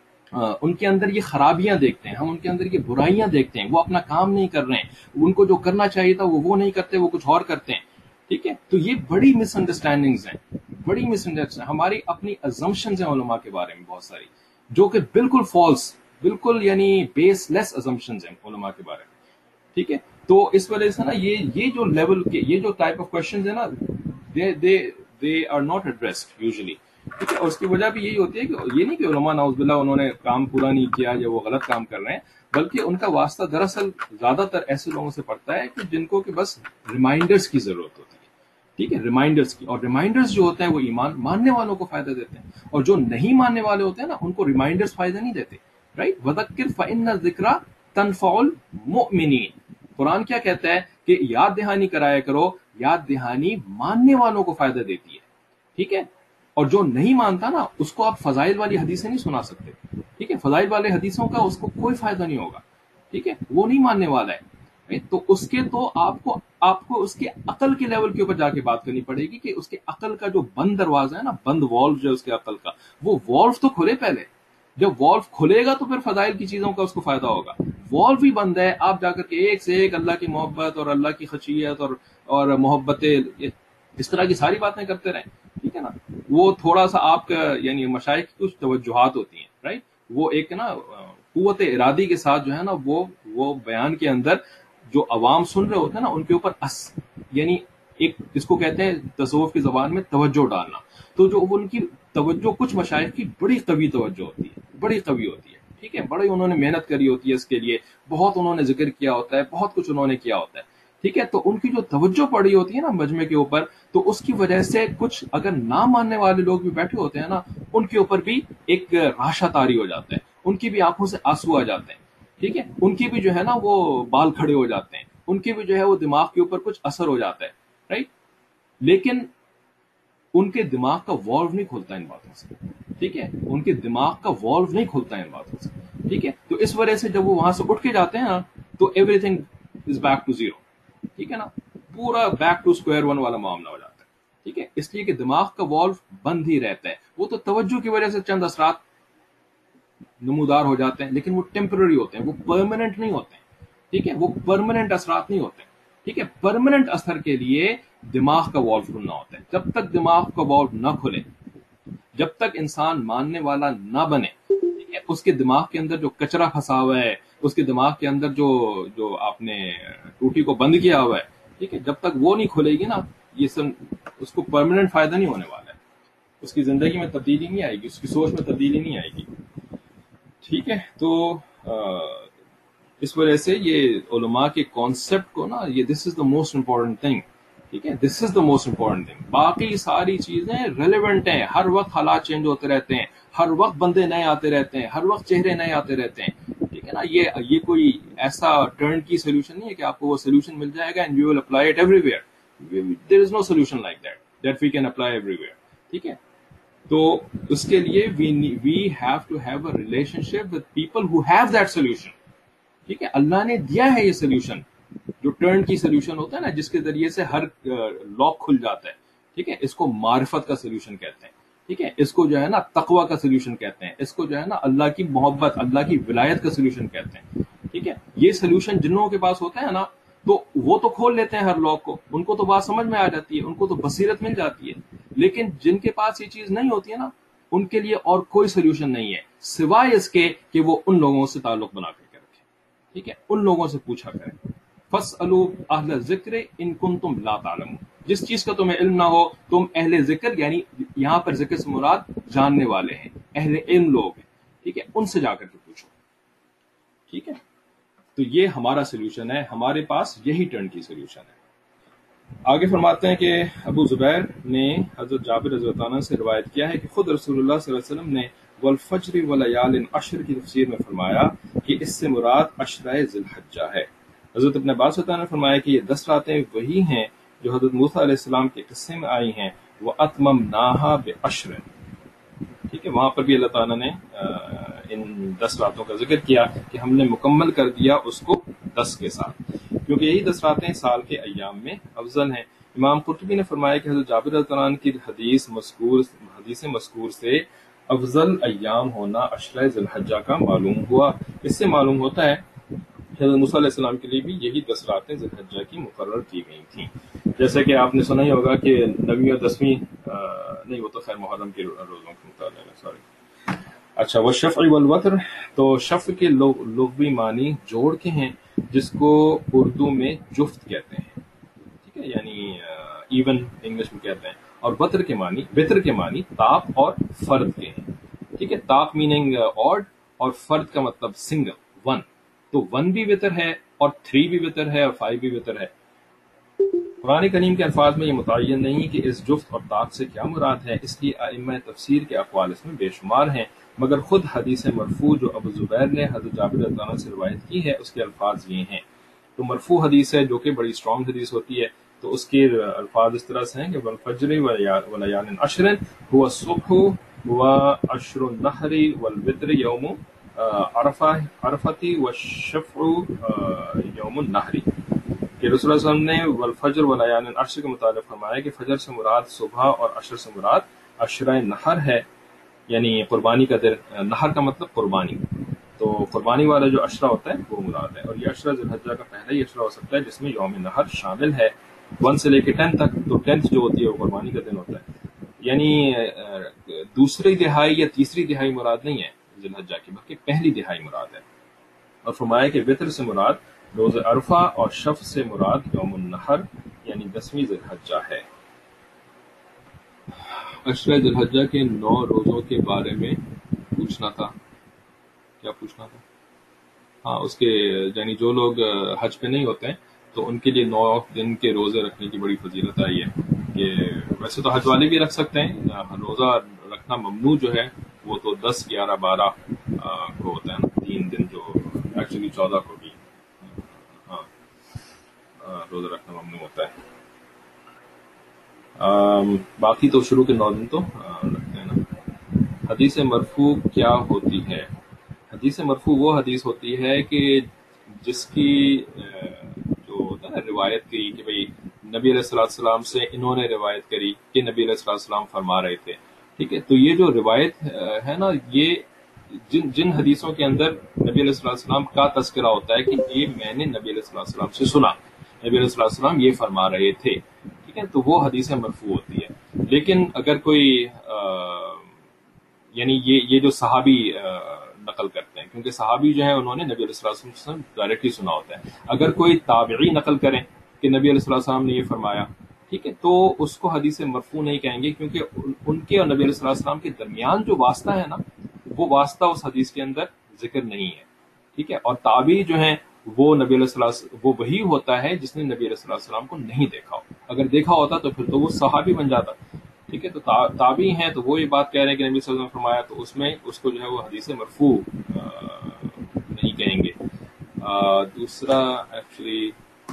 ان کے اندر یہ خرابیاں دیکھتے ہیں, ہم ان کے اندر یہ برائیاں دیکھتے ہیں. وہ اپنا کام نہیں کر رہے ہیں, ان کو جو کرنا چاہیے تھا وہ وہ نہیں کرتے, وہ کچھ اور کرتے ہیں, ٹھیک ہے. تو یہ بڑی مس انڈرسٹینڈنگز ہیں, بڑی مس انڈرسٹینڈ ہماری اپنی ازمپشنز ہیں علماء کے بارے میں بہت ساری, جو کہ بالکل فالس, بالکل یعنی بیس لیس ازمپشنز ہیں علماء کے بارے میں, ٹھیک ہے. تو اس وجہ سے نا یہ یہ جو لیول کے یہ جو ٹائپ آف کوشچنز ہیں نا, they they they are not addressed usually, ٹھیک ہے. اور اس کی وجہ بھی یہی ہوتی ہے کہ یہ نہیں کہ علماء نعوذ باللہ انہوں نے کام پورا نہیں کیا یا وہ غلط کام کر رہے ہیں, بلکہ ان کا واسطہ دراصل زیادہ تر ایسے لوگوں سے پڑتا ہے کہ جن کو کہ بس ریمائنڈرز کی ضرورت ہوتی ہے, ٹھیک ہے, ریمائنڈرز کی. اور ریمائنڈرز جو ہوتے ہیں وہ ایمان ماننے والوں کو فائدہ دیتے ہیں, اور جو نہیں ماننے والے ہوتے ہیں نا ان کو ریمائنڈرز فائدہ نہیں دیتے, رائٹ. وذکر فإن الذکریٰ تنفع المؤمنین. قرآن کیا کہتا ہے کہ یاد دہانی کرایا کرو, یاد دہانی ماننے والوں کو فائدہ دیتی ہے, ٹھیک ہے. اور جو نہیں مانتا نا اس کو آپ فضائل والی حدیثیں نہیں سنا سکتے, ٹھیک ہے. فضائل والے حدیثوں کا اس کو کوئی فائدہ نہیں ہوگا, ٹھیک ہے, وہ نہیں ماننے والا ہے. تو اس کے تو آپ کو آپ کو اس کے عقل کے لیول کے اوپر جا کے بات کرنی پڑے گی کہ اس کے عقل کا جو بند دروازہ ہے نا, بند والو جو ہے اس کے عقل کا, وہ والو تو کھلے پہلے. جب والو کھلے گا تو پھر فضائل کی چیزوں کا اس کو فائدہ ہوگا. والو ہی بند ہے. آپ جا کر کے ایک سے ایک اللہ کی محبت اور اللہ کی خشیت اور اور محبت اس طرح کی ساری باتیں کرتے رہیں, ٹھیک ہے نا. وہ تھوڑا سا آپ کا یعنی مشائخ کی کچھ توجہات ہوتی ہیں, رائٹ, وہ ایک نا قوت ارادی کے ساتھ جو ہے نا وہ وہ بیان کے اندر جو عوام سن رہے ہوتے ہیں نا ان کے اوپر اس یعنی ایک اس کو کہتے ہیں تصوف کی زبان میں توجہ ڈالنا. تو جو ان کی توجہ کچھ مشائخ کی بڑی قوی توجہ ہوتی ہے, بڑی قوی ہوتی ہے, ٹھیک ہے, بڑی انہوں نے محنت کری ہوتی ہے اس کے لیے, بہت انہوں نے ذکر کیا ہوتا ہے, بہت کچھ انہوں نے کیا ہوتا ہے, ٹھیک ہے. تو ان کی جو توجہ پڑی ہوتی ہے نا مجمع کے اوپر, تو اس کی وجہ سے کچھ اگر نہ ماننے والے لوگ بھی بیٹھے ہوتے ہیں نا ان کے اوپر بھی ایک راشا طاری ہو جاتا ہے, ان کی بھی آنکھوں سے آنسو آ جاتے ہیں, ٹھیک ہے, ان کی بھی جو ہے نا وہ بال کھڑے ہو جاتے ہیں, ان کی بھی جو ہے وہ دماغ کے اوپر کچھ اثر ہو جاتا ہے, رائٹ. لیکن ان کے دماغ کا والو نہیں کھلتا ان باتوں سے, ٹھیک ہے, ان کے دماغ کا والو نہیں کھلتا ان باتوں سے, ٹھیک ہے. تو اس وجہ سے جب وہ وہاں سے اٹھ کے جاتے ہیں نا تو everything is back to zero, ٹھیک ہے نا, پورا بیک ٹو اسکوائر ون والا معاملہ ہو جاتا ہے, ٹھیک ہے. اس لیے کہ دماغ کا والو بند ہی رہتا ہے. وہ تو توجہ کی وجہ سے چند اثرات نمودار ہو جاتے ہیں لیکن وہ ٹیمپرری ہوتے ہیں, وہ پرماننٹ نہیں ہوتے ہیں, ٹھیک ہے, وہ پرماننٹ اثرات نہیں ہوتے, ٹھیک ہے. پرماننٹ اثر کے لیے دماغ کا والو کھلنا ہوتا ہے. جب تک دماغ کا والو نہ کھلے, جب تک انسان ماننے والا نہ بنے, ٹھیک ہے, اس کے دماغ کے اندر جو کچرا پھنسا ہوا ہے, اس کے دماغ کے اندر جو جو آپ نے ٹوٹی کو بند کیا ہوا ہے, ٹھیک ہے, جب تک وہ نہیں کھلے گی نا یہ سب اس کو پرماننٹ فائدہ نہیں ہونے والا ہے, اس کی زندگی میں تبدیلی نہیں آئے گی, اس کی سوچ میں تبدیلی نہیں آئے گی, ٹھیک ہے. تو اس وجہ سے یہ علماء کے کانسیپٹ کو نا یہ this is the most important thing, ٹھیک ہے, this is the most important thing. باقی ساری چیزیں ریلیونٹ ہیں, ہر وقت حالات چینج ہوتے رہتے ہیں, ہر وقت بندے نئے آتے رہتے ہیں, ہر وقت چہرے نئے آتے رہتے ہیں, ٹھیک ہے نا. یہ یہ کوئی ایسا ٹرن کی سولوشن نہیں ہے کہ آپ کو وہ سولوشن مل جائے گا and you will apply it everywhere. There is no solution like that that we can apply everywhere, ٹھیک ہے. تو اس کے لیے we have to have a relationship with people who have that solution, ٹھیک ہے. اللہ نے دیا ہے یہ سولوشن, جو ٹرن کی سولوشن ہوتا ہے نا جس کے ذریعے سے ہر لاک کھل جاتا ہے, ٹھیک ہے, اس کو معرفت کا سولوشن کہتے ہیں, ٹھیک ہے, اس کو جو ہے نا تقوی کا سولوشن کہتے ہیں, اس کو جو ہے نا اللہ کی محبت اللہ کی ولایت کا سولوشن کہتے ہیں, ٹھیک ہے. یہ سولوشن جنوں کے پاس ہوتا ہے نا تو وہ تو کھول لیتے ہیں ہر لاک کو, ان کو تو بات سمجھ میں آ جاتی ہے, ان کو تو بصیرت مل جاتی ہے. لیکن جن کے پاس یہ چیز نہیں ہوتی ہے نا ان کے لیے اور کوئی سولوشن نہیں ہے سوائے اس کے کہ وہ ان لوگوں سے تعلق بنا کر کے رکھیں, ٹھیک ہے, ان لوگوں سے پوچھا کریں. فَاسْأَلُوا أَهْلَ الذِّكْرِ إِن كُنتُمْ لَا تَعْلَمُونَ, جس چیز کا تمہیں علم نہ ہو تم اہل ذکر, یعنی یہاں پر ذکر سے مراد جاننے والے ہیں, اہل علم لوگ ہیں, ٹھیک ہے, ان سے جا کر کے پوچھو, ٹھیک ہے. تو یہ ہمارا سولوشن ہے, ہمارے پاس یہی ٹرن کی سولوشن ہے. آگے فرماتے ہیں کہ ابو زبیر نے حضرت جابر رضی اللہ عنہ سے روایت کیا ہے کہ خود رسول اللہ صلی اللہ علیہ وسلم نے والفجر ولیال عشر کی تفسیر میں فرمایا کہ اس سے مراد عشرہ ذی الحجہ ہے. حضرت ابن عباس نے فرمایا کہ یہ دس راتیں وہی ہیں جو حضرت موسیٰ علیہ السلام کے قصے میں آئی ہیں, وَأَتْمَمْنَاهَا بِعَشْرٍ, ٹھیک ہے. وہاں پر بھی اللہ تعالیٰ نے ان دس راتوں کا ذکر کیا کہ ہم نے مکمل کر دیا اس کو دس کے ساتھ, کیونکہ یہی دس راتیں سال کے ایام میں افضل ہیں. امام قرطبی نے فرمایا کہ حضرت جابر رضی اللہ عنہ کی حدیث مذکور حدیث مذکور سے افضل ایام ہونا عشرہ ذی الحجہ کا معلوم ہوا. اس سے معلوم ہوتا ہے حضرت موسیٰ علیہ السلام کے لیے بھی یہی دس راتیں ذی الحجہ کی مقرر کی گئی تھیں. جیسے کہ آپ نے سنا ہی ہوگا کہ نویں اور دسویں نہیں, وہ تو خیر محرم کے روزوں کے متعلق ہے, سوری. اچھا, وہ شفع والوتر, تو شفع کے لغوی معنی جوڑ کے ہیں جس کو اردو میں جفت کہتے ہیں, ٹھیک ہے, یعنی ایون انگلش میں کہتے ہیں. اور وتر کے معنی وتر کے معنی طاق اور فرد کے ہیں, ٹھیک ہے. طاق میننگ آڈ اور فرد کا مطلب سنگل, ون. تو ون بھی وتر ہے اور تھری بھی وتر ہے اور فائیو بھی وتر ہے. قرآن کریم کے الفاظ میں یہ متعین نہیں کہ اس جفت اور طاق سے کیا مراد ہے, اس لیے ائمہ تفسیر کے اقوال اس میں بے شمار ہیں. مگر خود حدیث مرفوع جو ابو زبیر نے حضرت جابر رضی اللہ عنہ سے روایت کی ہے اس کے الفاظ یہ ہیں. تو مرفوع حدیث ہے جو کہ بڑی اسٹرانگ حدیث ہوتی ہے, تو اس کے الفاظ اس طرح سے ہیں کہ والفجر ولیال عشر هو الصبح وعشر النحر والوتر یوم عرفہ عرفتی والشفع یوم النحر. کہ رسول اللہ صلی اللہ علیہ وسلم نے والفجر ولیال عشر کے متعلق فرمایا کہ فجر سے مراد صبح اور عشر سے مراد عشرہ نحر ہے, یعنی قربانی کا دن. نحر کا مطلب قربانی, تو قربانی والا جو اشرا ہوتا ہے وہ مراد ہے. اور یہ اشرا ذی الحجہ کا پہلا ہی اشرا ہو سکتا ہے جس میں یوم نحر شامل ہے. ون سے لے کے ٹین تک، تو ٹینتھ جو ہوتی ہے وہ قربانی کا دن ہوتا ہے. یعنی دوسری دہائی یا تیسری دہائی مراد نہیں ہے ذی الحجہ کی، بلکہ پہلی دہائی مراد ہے. اور فرمایا کہ وطر سے مراد روز عرفہ اور شفع سے مراد یوم النحر یعنی دسویں ذی الحجہ ہے. عشرہ ذی الحجہ کے نو روزوں کے بارے میں پوچھنا تھا. کیا پوچھنا تھا؟ ہاں، اس کے یعنی جو لوگ حج پہ نہیں ہوتے ہیں تو ان کے لیے نو دن کے روزے رکھنے کی بڑی فضیلت آئی ہے. کہ ویسے تو حج والے بھی رکھ سکتے ہیں، روزہ رکھنا ممنوع جو ہے وہ تو دس گیارہ بارہ کو ہوتا ہے نا، تین دن جو ایکچولی چودہ کو بھی ہاں روزہ رکھنا ممنوع ہوتا ہے. باقی تو شروع کے نو دن تو رکھتے ہیں نا. حدیث مرفوع کیا ہوتی ہے؟ حدیث مرفوع وہ حدیث ہوتی ہے کہ جس کی جو ہوتا ہے نا روایت کی کہ بھئی نبی علیہ السلام سے انہوں نے روایت کری کہ نبی علیہ السلام فرما رہے تھے. ٹھیک ہے، تو یہ جو روایت ہے نا، یہ جن جن حدیثوں کے اندر نبی علیہ السلام کا تذکرہ ہوتا ہے کہ یہ میں نے نبی علیہ السلام سے سنا، نبی علیہ السلام یہ فرما رہے تھے، ٹھیک ہے، تو وہ حدیث مرفوع ہوتی ہے. لیکن اگر کوئی یعنی یہ یہ جو صحابی نقل کرتے ہیں، کیونکہ صحابی جو ہیں انہوں نے نبی علیہ السلام سے ڈائریکٹلی سنا ہوتا ہے. اگر کوئی تابعی نقل کریں کہ نبی علیہ السلام نے یہ فرمایا، ٹھیک ہے، تو اس کو حدیث مرفوع نہیں کہیں گے، کیونکہ ان کے اور نبی علیہ السلام کے درمیان جو واسطہ ہے نا، وہ واسطہ اس حدیث کے اندر ذکر نہیں ہے. ٹھیک ہے، اور تابعی جو ہیں وہ نبی علیہ السلام وہ وہی ہوتا ہے جس نے نبی علیہ السلام کو نہیں دیکھا ہو. اگر دیکھا ہوتا تو پھر تو وہ صحابی بن جاتا. ٹھیک ہے، تو تابعی ہیں تو وہ یہ بات کہہ رہے ہیں کہ نبی صلی اللہ علیہ وسلم نے فرمایا، تو اس میں اس کو جو ہے وہ حدیث مرفوع نہیں کہیں گے. دوسرا ایکچولی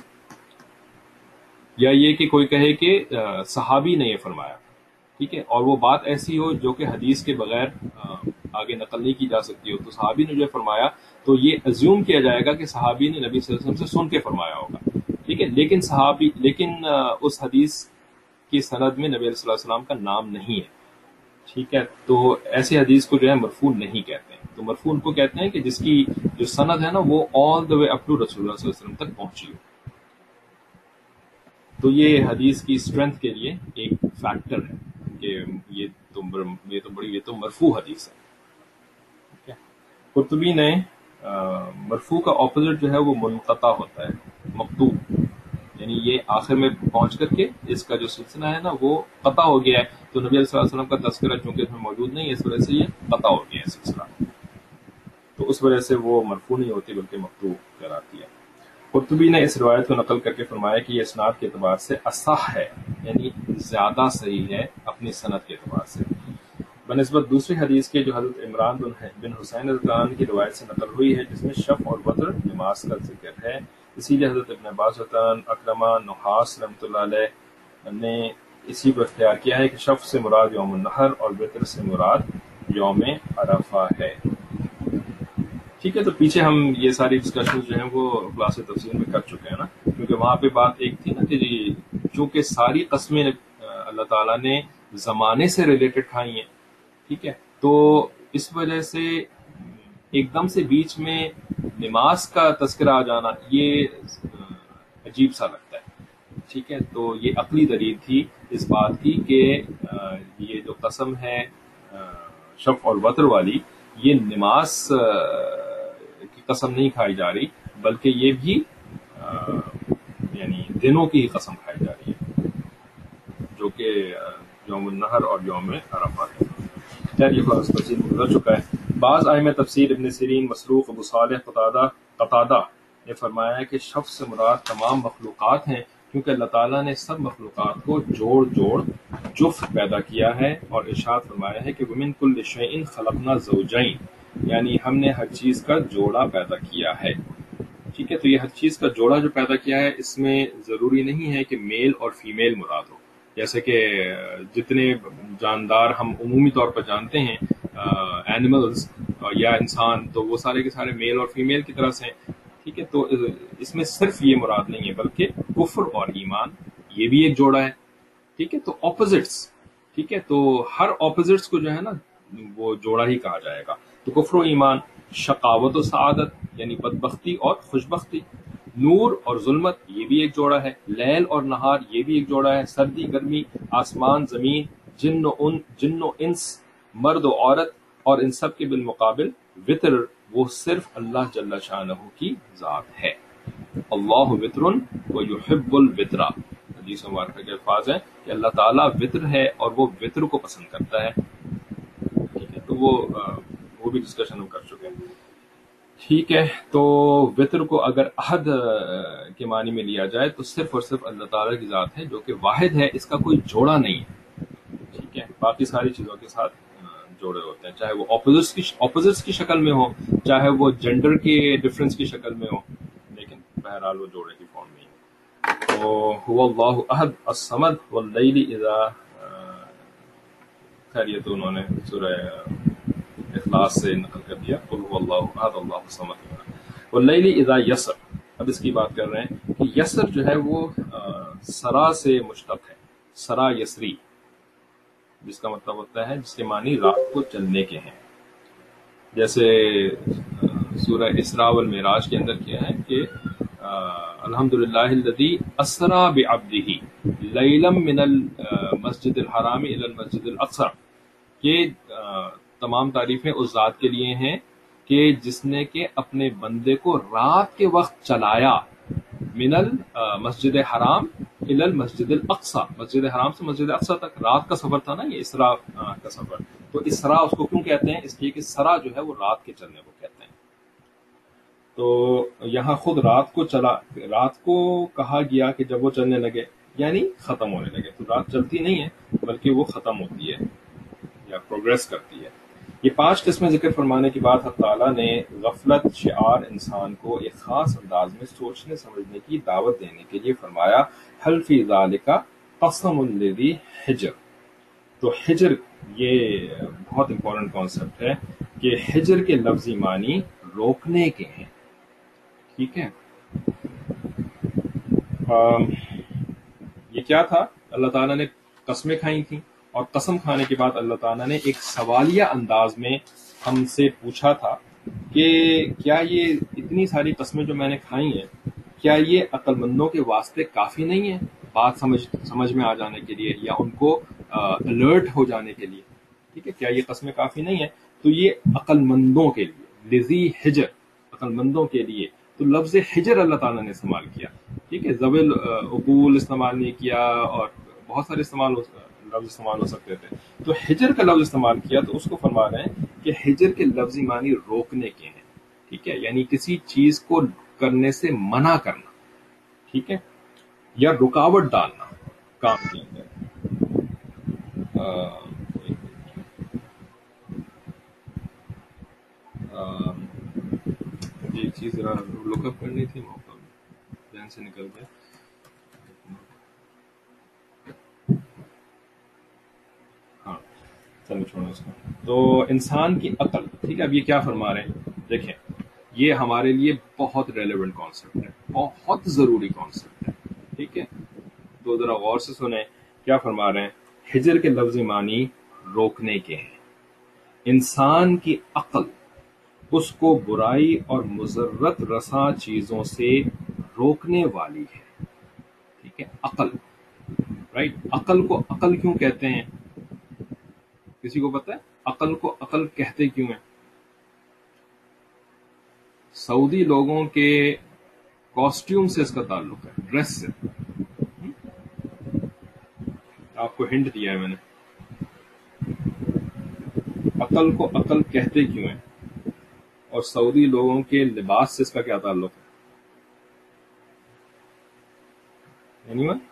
یا یہ کہ کوئی کہے کہ صحابی نے یہ فرمایا، ٹھیک ہے، اور وہ بات ایسی ہو جو کہ حدیث کے بغیر آگے نقل نہیں کی جا سکتی ہو، تو صحابی نے جو فرمایا تو یہ ازیوم کیا جائے گا کہ صحابی نے نبی صلی اللہ علیہ وسلم سے سن کے فرمایا ہوگا. ٹھیک ہے، لیکن صحابی لیکن اس حدیث کی سند میں نبی علیہ السلام کا نام نہیں ہے. ٹھیک ہے، تو ایسے حدیث کو جو ہے مرفوع نہیں کہتے ہیں. تو مرفوع ان کو کہتے ہیں کہ جس کی جو سند ہے نا وہ آل دا وے اپ ٹو رسول اللہ صلی اللہ علیہ وسلم تک پہنچی ہو. تو یہ حدیث کی اسٹرینتھ کے لیے ایک فیکٹر ہے کہ یہ تو یہ تو بڑی یہ تو مرفوع حدیث ہے. قرطبی نے مرفوع کا اپوزٹ جو ہے وہ منقطع ہوتا ہے، مقطوع، یعنی یہ آخر میں پہنچ کر کے اس کا جو سلسلہ ہے نا وہ قطع ہو گیا ہے. تو نبی صلی اللہ علیہ وسلم کا تذکرہ چونکہ اس میں موجود نہیں ہے، اس وجہ سے یہ قطع ہو گیا ہے سلسلہ، تو اس وجہ سے وہ مرفوع نہیں ہوتی بلکہ مقطوع کہلاتی ہے. قرطبی نے اس روایت کو نقل کر کے فرمایا کہ یہ اسناد کے اعتبار سے اصح ہے، یعنی زیادہ صحیح ہے اپنی سند کے اعتبار سے، بنسبت دوسری حدیث کے جو حضرت عمران بن حسین رضی اللہ عنہ کی روایت سے نقل ہوئی ہے جس میں شفع اور وتر نماز کا ذکر ہے. اسی لیے حضرت ابن عباس رضی اللہ عنہ، اکرمہ، نحاس رحمۃ اللہ علیہ نے اسی کو اختیار کیا ہے کہ شفع سے مراد یوم النحر اور وتر سے مراد یوم عرفہ ہے. ٹھیک ہے، تو پیچھے ہم یہ ساری ڈسکشن جو ہیں وہ کلاس تفصیل میں کر چکے ہیں نا، کیونکہ وہاں پہ بات ایک تھی نا کہ جی چونکہ ساری قسمیں اللہ تعالیٰ نے زمانے سے ریلیٹڈ کھائی ہیں، ٹھیک ہے، تو اس وجہ سے ایک دم سے بیچ میں نماز کا تذکرہ آ جانا یہ عجیب سا لگتا ہے. ٹھیک ہے، تو یہ عقلی دلیل تھی اس بات کی کہ یہ جو قسم ہے شفع اور وتر والی، یہ نماز کی قسم نہیں کھائی جا رہی بلکہ یہ بھی یعنی دنوں کی قسم کھائی جا رہی ہے جو کہ یوم النحر اور یوم عرفہ ہے. خیر یہ خلاص تفصیل گزر چکا ہے. بعض ائمہ تفسیر ابن سیرین، مسروق، ابو صالح، قتادہ قتادہ نے فرمایا ہے کہ شفع سے مراد تمام مخلوقات ہیں، کیونکہ اللہ تعالیٰ نے سب مخلوقات کو جوڑ جوڑ جفت پیدا کیا ہے، اور ارشاد فرمایا ہے کہ ومن کل شیء خلقنا زوجین، یعنی ہم نے ہر چیز کا جوڑا پیدا کیا ہے. ٹھیک ہے، تو یہ ہر چیز کا جوڑا جو پیدا کیا ہے اس میں ضروری نہیں ہے کہ میل اور فیمیل مراد ہو، جیسے کہ جتنے جاندار ہم عمومی طور پر جانتے ہیں اینیملز یا انسان، تو وہ سارے کے سارے میل اور فیمیل کی طرح سے ہیں. ٹھیک ہے، تو اس میں صرف یہ مراد نہیں ہے بلکہ کفر اور ایمان یہ بھی ایک جوڑا ہے. ٹھیک ہے، تو اپوزٹس، ٹھیک ہے، تو ہر اپوزٹس کو جو ہے نا وہ جوڑا ہی کہا جائے گا. تو کفر و ایمان شقاوت و سعادت یعنی بدبختی اور خوشبختی، نور اور ظلمت یہ بھی ایک جوڑا ہے، لیل اور نہار یہ بھی ایک جوڑا ہے، سردی گرمی، آسمان زمین، جن و ان جن و انس، مرد و عورت، اور ان سب کے بالمقابل وطر، وہ صرف اللہ جل شانہ کی ذات ہے۔ اللہ وطر و یحب الوطر، حدیث مبارکہ کے الفاظ ہیں کہ اللہ تعالیٰ وطر ہے اور وہ وطر کو پسند کرتا ہے۔ ٹھیک ہے، تو وہ وہ بھی ڈسکشن ہم کر چکے ہیں۔ ٹھیک ہے، تو وطر کو اگر احد کے معنی میں لیا جائے تو صرف اور صرف اللہ تعالیٰ کی ذات ہے جو کہ واحد ہے، اس کا کوئی جوڑا نہیں ہے۔ ٹھیک ہے، باقی ساری چیزوں کے ساتھ جوڑے ہوتے ہیں، چاہے وہ اپوزٹس کی اپوزٹس کی شکل میں ہو، چاہے وہ جینڈر کے ڈفرنس کی شکل میں ہو، لیکن بہرحال وہ جوڑے کی فارم میں ہی۔ تو هو اللہ احد الصمد واللیل اذا، خیر یہ تو انہوں نے سورہ اخلاص سے نقل کر دیا، قل هو اللہ احد اللہ الصمد واللیل اذا یسر۔ اب اس کی بات کر رہے ہیں کہ یسر جو ہے وہ سرا سے مشتق ہے، سرا یسری، جس کا مطلب ہوتا ہے، جس کے معنی رات کو چلنے کے ہیں۔ جیسے سورہ اسراء والمعراج کے اندر کیا ہے کہ الحمدللہ الذی اسری بعبدہ لیلا من المسجد الحرام الی المسجد الاقصی، کہ تمام تعریفیں اس ذات کے لیے ہیں کہ جس نے کہ اپنے بندے کو رات کے وقت چلایا، من المسجد حرام الی المسجد الاقصی، مسجد حرام سے مسجد اقصی تک رات کا سفر تھا نا، یہ اسراء کا سفر۔ تو اسراء اس کو کیوں کہتے ہیں؟ اس لیے کہ سرا جو ہے وہ رات کے چلنے کو کہتے ہیں۔ تو یہاں خود رات کو چلا، رات کو کہا گیا کہ جب وہ چلنے لگے یعنی ختم ہونے لگے، تو رات چلتی نہیں ہے بلکہ وہ ختم ہوتی ہے یا پروگریس کرتی ہے۔ یہ پانچ قسمیں ذکر فرمانے کے بعد حق تعالیٰ نے غفلت شعار انسان کو ایک خاص انداز میں سوچنے سمجھنے کی دعوت دینے کے لیے فرمایا حل فی ذالک قسم لذی حجر۔ تو حجر یہ بہت امپورٹنٹ کانسیپٹ ہے کہ حجر کے لفظی معنی روکنے کے ہیں۔ ٹھیک ہے، یہ کیا تھا؟ اللہ تعالیٰ نے قسمیں کھائی تھیں، اور قسم کھانے کے بعد اللہ تعالیٰ نے ایک سوالیہ انداز میں ہم سے پوچھا تھا کہ کیا یہ اتنی ساری قسمیں جو میں نے کھائی ہیں، کیا یہ عقل مندوں کے واسطے کافی نہیں ہے بات سمجھ سمجھ میں آ جانے کے لیے، یا ان کو الرٹ ہو جانے کے لیے؟ ٹھیک ہے، کیا یہ قسمیں کافی نہیں ہیں؟ تو یہ عقل مندوں کے لیے، لذی حجر، عقل مندوں کے لیے، تو لفظ حجر اللہ تعالیٰ نے استعمال کیا۔ ٹھیک ہے، ذوی العقول استعمال نہیں کیا، اور بہت سارے استعمال لفظ استعمال ہو سکتے تھے، تو حجر کا لفظ استعمال کیا، تو اس کو فرما رہے ہیں کہ حجر کے لفظی معنی روکنے کے ہیں۔ ٹھیک ہے، یعنی کسی چیز کو کرنے سے منع کرنا، ٹھیک ہے، یا رکاوٹ ڈالنا کام کے اندر۔ یہ چیز ذرا لک اپ کرنی تھی، موقع ذہن سے نکل گیا۔ ہاں چلو چھوڑو اس کو۔ تو انسان کی عقل، ٹھیک ہے، اب یہ کیا فرما رہے ہیں؟ دیکھیں، یہ ہمارے لیے بہت ریلیونٹ کانسیپٹ ہے، بہت ضروری کانسیپٹ ہے۔ ٹھیک ہے، تو ذرا غور سے سنیں کیا فرما رہے ہیں۔ حجر کے لفظی معنی روکنے کے ہیں۔ انسان کی عقل اس کو برائی اور مضرت رساں چیزوں سے روکنے والی ہے۔ ٹھیک ہے، عقل، رائٹ، عقل کو عقل کیوں کہتے ہیں؟ کسی کو پتہ ہے عقل کو عقل کہتے کیوں ہیں؟ سعودی لوگوں کے کاسٹیوم سے اس کا تعلق ہے، ڈریس سے۔ آپ کو ہنٹ دیا ہے میں نے۔ عقل کو عقل کہتے کیوں ہیں، اور سعودی لوگوں کے لباس سے اس کا کیا تعلق ہے؟ Any one?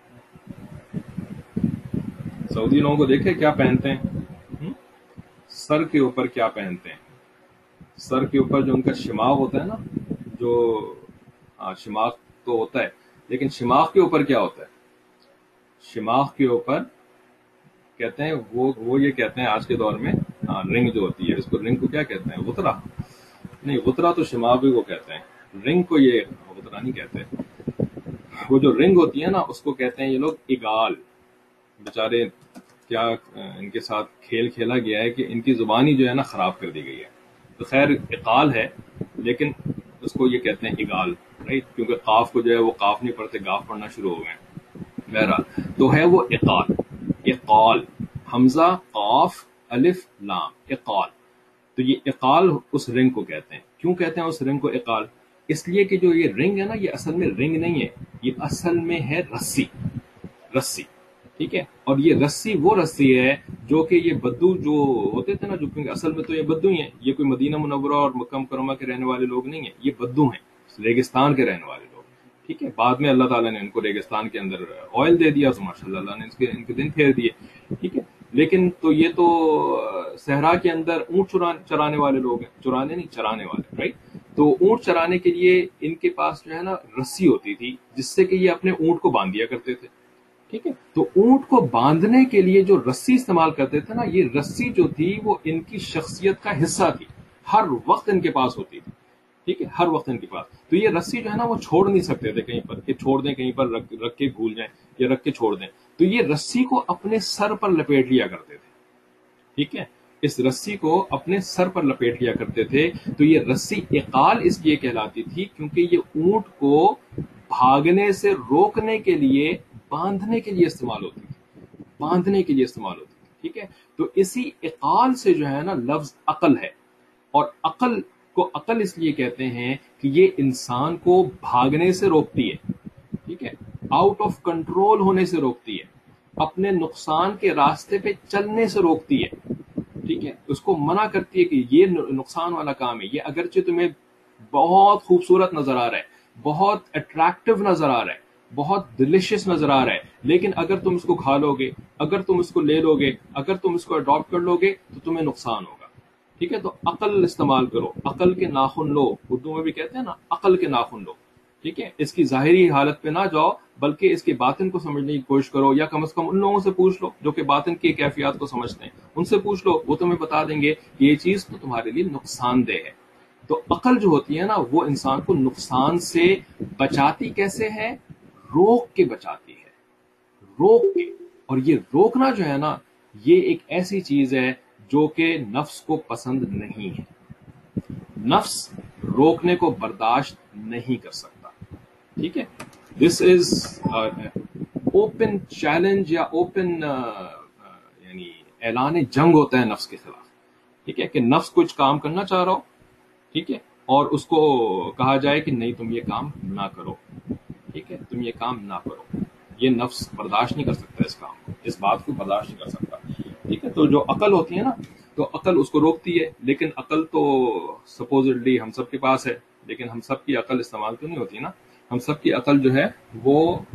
سعودی لوگوں کو دیکھے کیا پہنتے ہیں، سر کے اوپر کیا پہنتے ہیں؟ سر کے اوپر جو ان کا شماغ ہوتا ہے نا، جو شماغ تو ہوتا ہے، لیکن شماغ کے اوپر کیا ہوتا ہے؟ شماغ کے اوپر کہتے ہیں وہ وہ یہ کہتے ہیں آج کے دور میں رنگ جو ہوتی ہے، اس کو رنگ کو کیا کہتے ہیں؟ غترا؟ نہیں، غترا تو شماغ کو کہتے ہیں، رنگ کو یہ غترا نہیں کہتے۔ وہ جو رنگ ہوتی ہے نا، اس کو کہتے ہیں یہ لوگ اگال۔ بیچارے کیا ان کے ساتھ کھیل کھیلا گیا ہے کہ ان کی زبان ہی جو ہے نا خراب کر دی گئی ہے۔ تو خیر اقال ہے لیکن اس کو یہ کہتے ہیں اگال، رائٹ، کیونکہ قاف کو جو ہے وہ قاف نہیں پڑھتے، گاف پڑھنا شروع ہو گئے، بہرحال تو ہے وہ اقال، اقال، حمزہ قاف الف لام، اقال. تو یہ اقال اس رنگ کو کہتے ہیں. کیوں کہتے ہیں اس رنگ کو اقال؟ اس لیے کہ جو یہ رنگ ہے نا، یہ اصل میں رنگ نہیں ہے، یہ اصل میں ہے رسی، رسی، ٹھیک ہے. اور یہ رسی وہ رسی ہے جو کہ یہ بدو جو ہوتے تھے نا، جو کیونکہ اصل میں تو یہ بدو ہی ہیں، یہ کوئی مدینہ منورہ اور مکہ مکرمہ کے رہنے والے لوگ نہیں ہیں، یہ بدو ہیں، ریگستان کے رہنے والے لوگ، ٹھیک ہے. بعد میں اللہ تعالیٰ نے ان کو ریگستان کے اندر آئل دے دیا تو ماشاء اللہ اللہ نے ان کے ان کے دن پھیر دیے، ٹھیک ہے. لیکن تو یہ تو صحرا کے اندر اونٹ چرانے والے لوگ ہیں، چرانے نہیں چرانے والے، رائٹ. تو اونٹ چرانے کے لیے ان کے پاس جو ہے نا رسی ہوتی تھی جس سے کہ یہ اپنے اونٹ کو باندھ دیا کرتے تھے، ٹھیک ہے. تو اونٹ کو باندھنے کے لیے جو رسی استعمال کرتے تھے نا، یہ رسی جو تھی وہ ان کی شخصیت کا حصہ تھی، ہر وقت ان کے پاس ہوتی تھی، ٹھیک ہے، ہر وقت ان کے پاس. تو یہ رسی جو ہے نا وہ چھوڑ نہیں سکتے تھے کہیں پر کہ چھوڑ دیں کہیں پر رکھ, رکھ کے بھول جائیں یا رکھ کے چھوڑ دیں. تو یہ رسی کو اپنے سر پر لپیٹ لیا کرتے تھے، ٹھیک ہے، اس رسی کو اپنے سر پر لپیٹ لیا کرتے تھے. تو یہ رسی اقال اس لیے کہلاتی تھی کیونکہ یہ اونٹ کو بھاگنے سے روکنے کے لیے، باندھنے کے لیے استعمال ہوتی تھی، باندھنے کے لیے استعمال ہوتی تھی، ٹھیک ہے. تو اسی اقال سے جو ہے نا لفظ عقل ہے. اور عقل کو عقل اس لیے کہتے ہیں کہ یہ انسان کو بھاگنے سے روکتی ہے، ٹھیک ہے، آؤٹ آف کنٹرول ہونے سے روکتی ہے، اپنے نقصان کے راستے پہ چلنے سے روکتی ہے، ٹھیک ہے. اس کو منع کرتی ہے کہ یہ نقصان والا کام ہے، یہ اگرچہ تمہیں بہت خوبصورت نظر آ رہا ہے، بہت اٹریکٹیو نظر آ رہا ہے، بہت ڈیلیشیس نظر آ رہا ہے، لیکن اگر تم اس کو کھا لو گے، اگر تم اس کو لے لو گے، اگر تم اس کو اڈاپٹ کر لو گے تو تمہیں نقصان ہوگا، ٹھیک ہے. تو عقل استعمال کرو، عقل کے ناخن لو، اردو میں بھی کہتے ہیں نا عقل کے ناخن لو، ٹھیک ہے. اس کی ظاہری حالت پہ نہ جاؤ بلکہ اس کے باطن کو سمجھنے کی کوشش کرو، یا کم از کم ان لوگوں سے پوچھ لو جو کہ باطن کی کیفیات کو سمجھتے ہیں، ان سے پوچھ لو، وہ تمہیں بتا دیں گے کہ یہ چیز تو تمہارے لیے نقصان دہ ہے. تو عقل جو ہوتی ہے نا وہ انسان کو نقصان سے بچاتی کیسے ہے؟ روک کے بچاتی ہے، روک کے. اور یہ روکنا جو ہے نا یہ ایک ایسی چیز ہے جو کہ نفس کو پسند نہیں ہے، نفس روکنے کو برداشت نہیں کر سکتا، ٹھیک ہے. دس از اوپن چیلنج یا اوپن یعنی اعلان جنگ ہوتا ہے نفس کے خلاف، ٹھیک ہے، کہ نفس کچھ کام کرنا چاہ رہا ہو، ٹھیک ہے، اور اس کو کہا جائے کہ نہیں تم یہ کام نہ کرو، ٹھیک ہے، تم یہ کام نہ کرو. یہ نفس برداشت نہیں کر سکتا اس کام کو، اس بات کو برداشت نہیں کر سکتا، ٹھیک ہے. تو جو عقل ہوتی ہے نا تو عقل اس کو روکتی ہے. لیکن عقل تو سپوزڈلی ہم سب کے پاس ہے، لیکن ہم سب کی عقل استعمال تو نہیں ہوتی نا. ہم سب کی عقل جو ہے وہ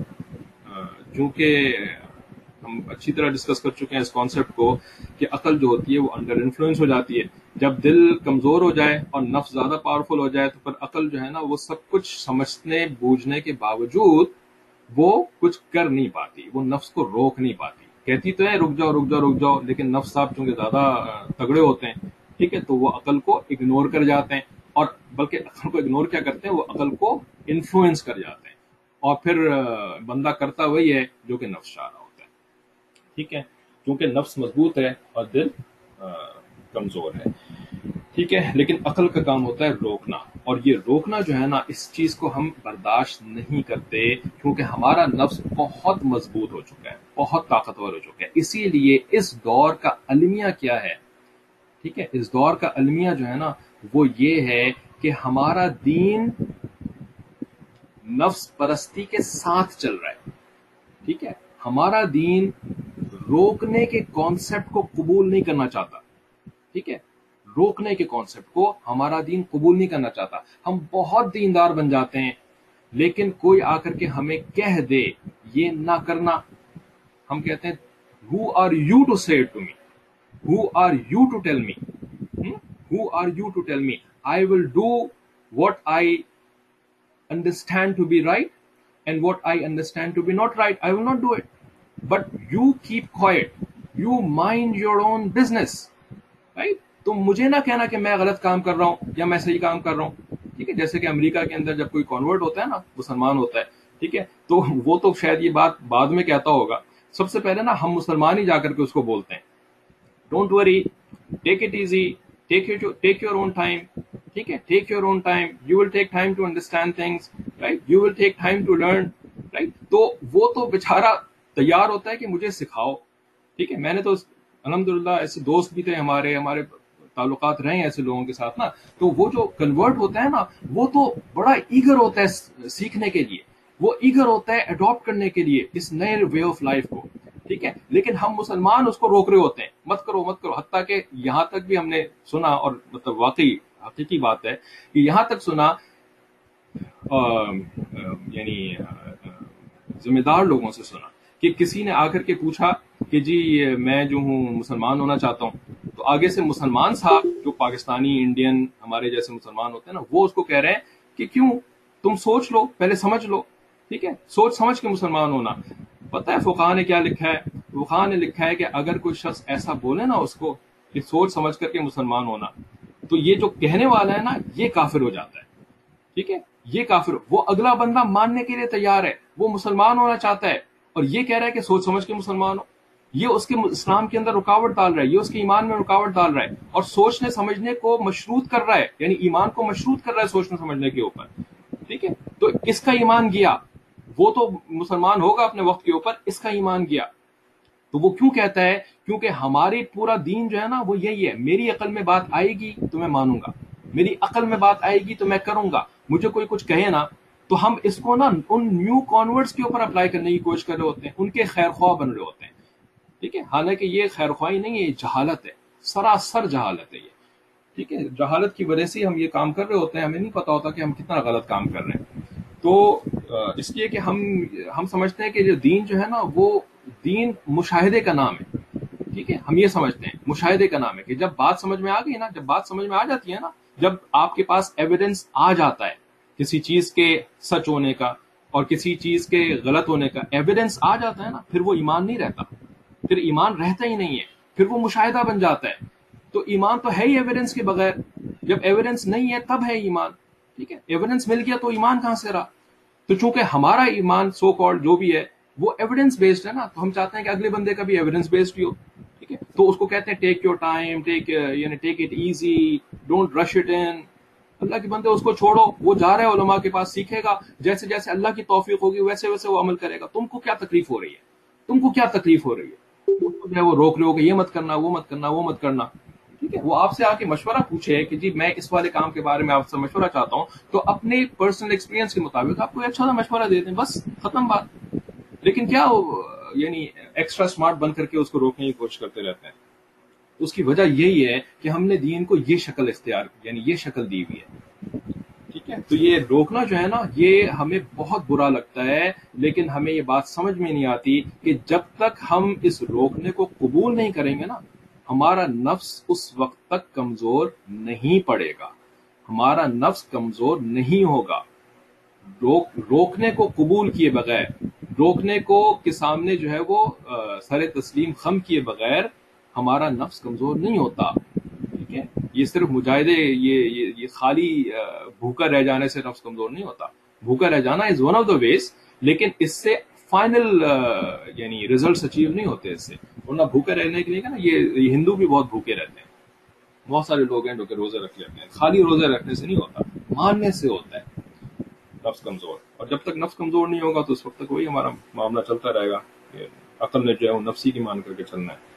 چونکہ ہم اچھی طرح ڈسکس کر چکے ہیں اس کانسیپٹ کو کہ عقل جو ہوتی ہے وہ انڈر انفلوئنس ہو جاتی ہے. جب دل کمزور ہو جائے اور نفس زیادہ پاورفل ہو جائے تو پھر عقل جو ہے نا وہ سب کچھ سمجھنے بوجھنے کے باوجود وہ کچھ کر نہیں پاتی، وہ نفس کو روک نہیں پاتی. کہتی تو ہے رک جاؤ رک جاؤ رک جاؤ، لیکن نفس صاحب چونکہ زیادہ تگڑے ہوتے ہیں، ٹھیک ہے، تو وہ عقل کو اگنور کر جاتے ہیں، اور بلکہ عقل کو اگنور کیا کرتے ہیں، وہ عقل کو انفلوئنس کر جاتے ہیں، اور پھر بندہ کرتا وہی ہے جو کہ نفس چاہ رہا ہوتا ہے، ٹھیک ہے، کیونکہ نفس مضبوط ہے اور دل کمزور ہے، ٹھیک ہے. لیکن عقل کا کام ہوتا ہے روکنا، اور یہ روکنا جو ہے نا اس چیز کو ہم برداشت نہیں کرتے کیونکہ ہمارا نفس بہت مضبوط ہو چکا ہے، بہت طاقتور ہو چکا ہے. اسی لیے اس دور کا المیہ کیا ہے، ٹھیک ہے، اس دور کا المیہ جو ہے نا وہ یہ ہے کہ ہمارا دین نفس پرستی کے ساتھ چل رہا ہے، ٹھیک ہے. ہمارا دین روکنے کے کانسیپٹ کو قبول نہیں کرنا چاہتا، ٹھیک ہے، روکنے کے کانسیپٹ کو ہمارا دین قبول نہیں کرنا چاہتا. ہم بہت دیندار بن جاتے ہیں لیکن کوئی آ کر کے ہمیں کہہ دے یہ نہ کرنا، ہم کہتے ہیں who are you to say it to me, who are you to tell me, hmm? who are you to tell me I will do what I understand to be right and what I understand to be not right, I will not do it, but you keep quiet, you mind your own business, right. تم مجھے نہ کہنا کہ میں غلط کام کر رہا ہوں یا میں صحیح کام کر رہا ہوں، ٹھیک ہے. جیسے کہ امریکہ کے اندر جب کوئی کنورٹ ہوتا ہے نا، مسلمان ہوتا ہے، ٹھیک ہے، تو وہ تو شاید یہ بات بعد میں کہتا ہوگا، سب سے پہلے نا ہم مسلمان ہی جا کر کے اس کو بولتے ہیں don't worry, take it easy, take your take your own time. ٹھیک ہے, take your own time, you will take time to understand things, right, you will take time to learn, right. تو وہ تو بیچارہ تیار ہوتا ہے کہ مجھے سکھاؤ. ٹھیک ہے, میں نے تو الحمدللہ ایسے دوست بھی تھے ہمارے ہمارے تعلقات رہے ہیں ایسے لوگوں کے ساتھ نا, تو وہ جو کنورٹ ہوتا ہے نا وہ تو بڑا ایگر ہوتا ہے سیکھنے کے لیے, وہ ایگر ہوتا ہے اڈاپٹ کرنے کے لیے اس نئے وے آف لائف کو. ٹھیک ہے, لیکن ہم مسلمان اس کو روک رہے ہوتے ہیں, مت کرو مت کرو, حتیٰ کہ یہاں تک بھی ہم نے سنا, اور مطلب واقعی حقیقی بات ہے کہ یہاں تک سنا یعنی ذمہ دار لوگوں سے سنا کہ کسی نے آ کر کے پوچھا کہ جی میں جو ہوں مسلمان ہونا چاہتا ہوں, تو آگے سے مسلمان صاحب جو پاکستانی انڈین ہمارے جیسے مسلمان ہوتے ہیں نا, وہ اس کو کہہ رہے ہیں کہ کیوں, تم سوچ لو, پہلے سمجھ لو. ٹھیک ہے, سوچ سمجھ کے مسلمان ہونا. پتہ ہے فقہاء نے کیا لکھا ہے؟ فقہاء نے لکھا ہے کہ اگر کوئی شخص ایسا بولے نا اس کو کہ سوچ سمجھ کر کے مسلمان ہونا, تو یہ جو کہنے والا ہے نا یہ کافر ہو جاتا ہے. ٹھیک ہے, یہ کافر, وہ اگلا بندہ ماننے کے لیے تیار ہے, وہ مسلمان ہونا چاہتا ہے اور یہ کہہ رہا ہے کہ سوچ سمجھ کے مسلمان ہو. یہ اس کے اسلام کے اندر رکاوٹ ڈال رہا ہے, یہ اس کے ایمان میں رکاوٹ ڈال رہا ہے, اور سوچنے سمجھنے کو مشروط کر رہا ہے, یعنی ایمان کو مشروط کر رہا ہے سوچنے سمجھنے کے اوپر. ٹھیک ہے, تو اس کا ایمان گیا, وہ تو مسلمان ہوگا اپنے وقت کے اوپر, اس کا ایمان گیا. تو وہ کیوں کہتا ہے؟ کیونکہ ہماری پورا دین جو ہے نا وہ یہی ہے, میری عقل میں بات آئے گی تو میں مانوں گا, میری عقل میں بات آئے گی تو میں کروں گا, مجھے کوئی کچھ کہے نا, تو ہم اس کو نا ان نیو کانورٹس کے اوپر اپلائی کرنے کی کوشش کر رہے ہوتے ہیں, ان کے خیر خواہ بن رہے ہوتے ہیں. ٹھیک ہے, حالانکہ یہ خیر خواہی نہیں ہے, یہ جہالت ہے, سراسر جہالت ہے یہ. ٹھیک ہے, جہالت کی وجہ سے ہم یہ کام کر رہے ہوتے ہیں, ہمیں نہیں پتا ہوتا کہ ہم کتنا غلط کام کر رہے ہیں. تو اس لیے کہ ہم ہم سمجھتے ہیں کہ جو دین جو ہے نا وہ دین مشاہدے کا نام ہے. ٹھیک ہے, ہم یہ سمجھتے ہیں مشاہدے کا نام ہے کہ جب بات سمجھ میں آ گئی نا, جب بات سمجھ میں آ جاتی ہے نا, جب آپ کے پاس ایویڈنس آ جاتا ہے کسی چیز کے سچ ہونے کا اور کسی چیز کے غلط ہونے کا, ایویڈنس آ جاتا ہے نا, پھر وہ ایمان نہیں رہتا, پھر ایمان رہتا ہی نہیں ہے, پھر وہ مشاہدہ بن جاتا ہے. تو ایمان تو ہے ہی ایویڈنس کے بغیر, جب ایویڈنس نہیں ہے تب ہے ایمان. ٹھیک ہے, ایویڈنس مل گیا تو ایمان کہاں سے رہا؟ تو چونکہ ہمارا ایمان سو کالڈ جو بھی ہے وہ ایویڈنس بیسڈ ہے نا, تو ہم چاہتے ہیں کہ اگلے بندے کا بھی ایویڈنس بیسڈ ہی ہو. ٹھیک ہے, تو اس کو کہتے ہیں ٹیک یور ٹائم, ٹیک یعنی take it easy, don't rush it in. اللہ کے بندے اس کو چھوڑو, وہ جا رہا ہے علماء کے پاس, سیکھے گا, جیسے جیسے اللہ کی توفیق ہوگی ویسے ویسے وہ عمل کرے گا. تم کو کیا تکلیف ہو رہی ہے؟ تم کو کیا تکلیف ہو رہی ہے؟ جو ہے وہ روک لو کہ یہ مت کرنا, وہ مت کرنا, وہ مت کرنا. ٹھیک ہے, وہ آپ سے آ کے مشورہ پوچھے کہ جی میں اس والے کام کے بارے میں آپ سے مشورہ چاہتا ہوں, تو اپنے پرسنل ایکسپیرینس کے مطابق آپ کو اچھا سا مشورہ دیتے ہیں, بس ختم بات. لیکن کیا یعنی ایکسٹرا اسمارٹ بن کر کے اس کو روکنے کی کوشش کرتے رہتے ہیں. اس کی وجہ یہی ہے کہ ہم نے دین کو یہ شکل اختیار یعنی یہ شکل دی ہوئی ہے. ٹھیک ہے, تو یہ روکنا جو ہے نا یہ ہمیں بہت برا لگتا ہے, لیکن ہمیں یہ بات سمجھ میں نہیں آتی کہ جب تک ہم اس روکنے کو قبول نہیں کریں گے نا, ہمارا نفس اس وقت تک کمزور نہیں پڑے گا, ہمارا نفس کمزور نہیں ہوگا. روک روکنے کو قبول کیے بغیر, روکنے کو کے سامنے جو ہے وہ سر تسلیم خم کیے بغیر ہمارا نفس کمزور نہیں ہوتا. ٹھیک ہے, یہ صرف مجاہدے یہ یہ, یہ خالی بھوکا رہ جانے سے نفس کمزور نہیں ہوتا. بھوکا رہ جانا از ون آف دا ویز, لیکن اس سے فائنل یعنی ریزلٹس اچیو نہیں ہوتے اس سے. ورنہ بھوکے رہنے کے لیے نا یہ, یہ ہندو بھی بہت بھوکے رہتے ہیں, بہت سارے لوگ ہیں جو کہ روزے رکھ لیتے ہیں. خالی روزے رکھنے سے نہیں ہوتا, ماننے سے ہوتا ہے نفس کمزور. اور جب تک نفس کمزور نہیں ہوگا تو اس وقت تک وہی ہمارا معاملہ چلتا رہے گا کہ عقل نے جو ہے وہ نفسی کی مان کر کے چلنا ہے.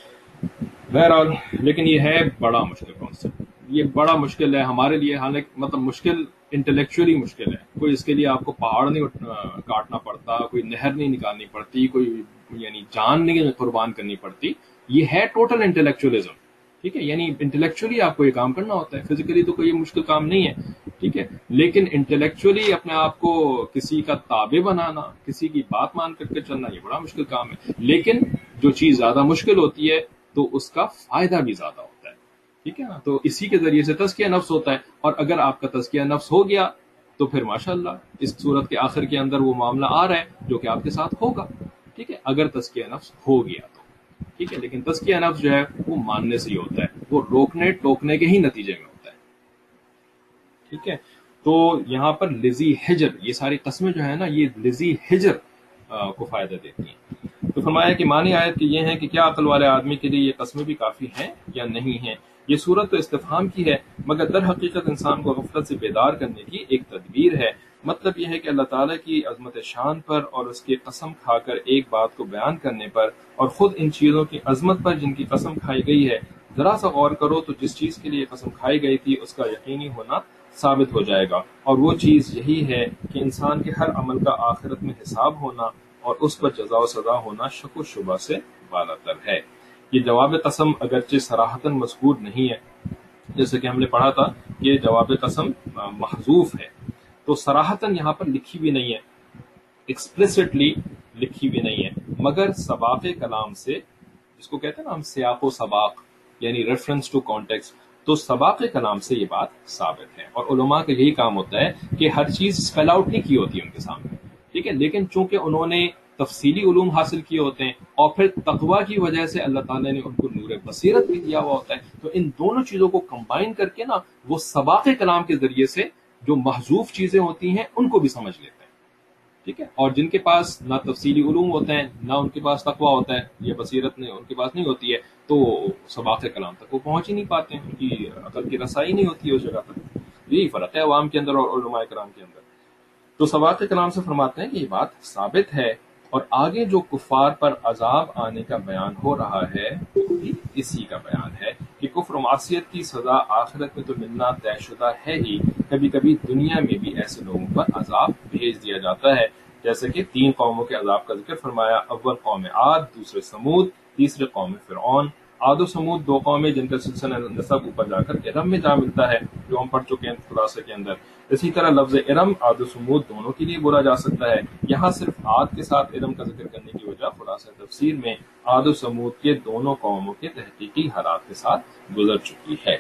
بہرحال لیکن یہ ہے بڑا مشکل کانسیپٹ, یہ بڑا مشکل ہے ہمارے لیے. حالانکہ مطلب مشکل انٹلیکچولی مشکل ہے, کوئی اس کے لیے آپ کو پہاڑ نہیں کاٹنا پڑتا, کوئی نہر نہیں نکالنی پڑتی, کوئی یعنی جان نہیں قربان کرنی پڑتی. یہ ہے ٹوٹل انٹلیکچولیزم. ٹھیک ہے, یعنی انٹلیکچولی آپ کو یہ کام کرنا ہوتا ہے, فزیکلی تو کوئی مشکل کام نہیں ہے. ٹھیک ہے, لیکن انٹلیکچولی اپنے آپ کو کسی کا تابع بنانا, کسی کی بات مان کر کے چلنا, یہ بڑا مشکل کام ہے. لیکن جو چیز زیادہ مشکل ہوتی ہے تو اس کا فائدہ بھی زیادہ ہوتا ہے. ٹھیک ہے نا, تو اسی کے ذریعے سے تزکیہ نفس ہوتا ہے. اور اگر آپ کا تزکیہ نفس ہو گیا تو پھر ماشاءاللہ اس صورت کے آخر کے اندر وہ معاملہ آ رہا ہے جو کہ آپ کے ساتھ ہوگا. ٹھیک ہے, اگر تزکیہ نفس ہو گیا تو. ٹھیک ہے, لیکن تزکیہ نفس جو ہے وہ ماننے سے ہی ہوتا ہے, وہ روکنے ٹوکنے کے ہی نتیجے میں ہوتا ہے. ٹھیک ہے, تو یہاں پر لذی حجر, یہ ساری قسمیں جو ہے نا یہ لذی حجر کو فائدہ دیتی ہیں. تو فرمایا کہ معنی آیت کہ یہ ہے کہ کیا عقل والے آدمی کے لیے یہ قسمیں بھی کافی ہیں یا نہیں ہیں. یہ صورت تو استفہام کی ہے مگر در حقیقت انسان کو غفلت سے بیدار کرنے کی ایک تدبیر ہے۔ مطلب یہ ہے کہ اللہ تعالیٰ کی عظمت شان پر اور اس کی قسم کھا کر ایک بات کو بیان کرنے پر اور خود ان چیزوں کی عظمت پر جن کی قسم کھائی گئی ہے ذرا سا غور کرو تو جس چیز کے لیے قسم کھائی گئی تھی اس کا یقینی ہونا ثابت ہو جائے گا، اور وہ چیز یہی ہے کہ انسان کے ہر عمل کا آخرت میں حساب ہونا اور اس پر جزا و سزا ہونا شک و شبہ سے بالاتر ہے۔ یہ جواب قسم اگرچہ صراحتاً مذکور نہیں ہے، جیسے کہ ہم نے پڑھا تھا کہ جواب قسم محذوف ہے، تو صراحتاً یہاں پر لکھی بھی نہیں ہے، ایکسپلیسٹلی لکھی بھی نہیں ہے، مگر سباق کلام سے، جس کو کہتے ہیں نا ہم سیاق و سباق، یعنی ریفرنس ٹو کانٹیکسٹ، تو سباق کلام سے یہ بات ثابت ہے۔ اور علماء کا یہی کام ہوتا ہے کہ ہر چیز اسپیل آؤٹ نہیں کی ہوتی ان کے سامنے، ٹھیک ہے، لیکن چونکہ انہوں نے تفصیلی علوم حاصل کیے ہوتے ہیں اور پھر تقویٰ کی وجہ سے اللہ تعالیٰ نے ان کو نور بصیرت بھی دیا ہوا ہوتا ہے، تو ان دونوں چیزوں کو کمبائن کر کے نا وہ سباق کلام کے ذریعے سے جو محذوف چیزیں ہوتی ہیں ان کو بھی سمجھ لیتے ہیں، ٹھیک ہے۔ اور جن کے پاس نہ تفصیلی علوم ہوتے ہیں نہ ان کے پاس تقویٰ ہوتا ہے، یہ بصیرت نہیں ان کے پاس نہیں ہوتی ہے، تو سباق کلام تک وہ پہنچ ہی نہیں پاتے ہیں، ان کی عقل کی رسائی نہیں ہوتی ہے اس جگہ تک۔ یہی فرق ہے عوام کے اندر اور علماء کرام کے اندر۔ تو سباق کلام سے فرماتے ہیں کہ یہ بات ثابت ہے، اور آگے جو کفار پر عذاب آنے کا بیان ہو رہا ہے وہ بھی اسی کا بیان ہے کہ کفر و معصیت کی سزا آخرت میں تو ملنا طے شدہ ہے ہی، کبھی کبھی دنیا میں بھی ایسے لوگوں پر عذاب بھیج دیا جاتا ہے، جیسے کہ تین قوموں کے عذاب کا ذکر فرمایا، اول قوم عاد، دوسرے سمود، تیسرے قوم فرعون۔ عاد و سمود دو قومیں جن کا سلسلہ نسب اوپر جا کر ارم میں جا ملتا ہے، جو ہم پڑھ چکے ہیں خلاصے کے اندر۔ اسی طرح لفظ ارم عاد و سمود دونوں کے لیے بولا جا سکتا ہے، یہاں صرف عاد کے ساتھ ارم کا ذکر کرنے کی وجہ خلاصہ تفسیر میں عاد و سمود کے دونوں قوموں کے تحقیقی حالات کے ساتھ گزر چکی ہے۔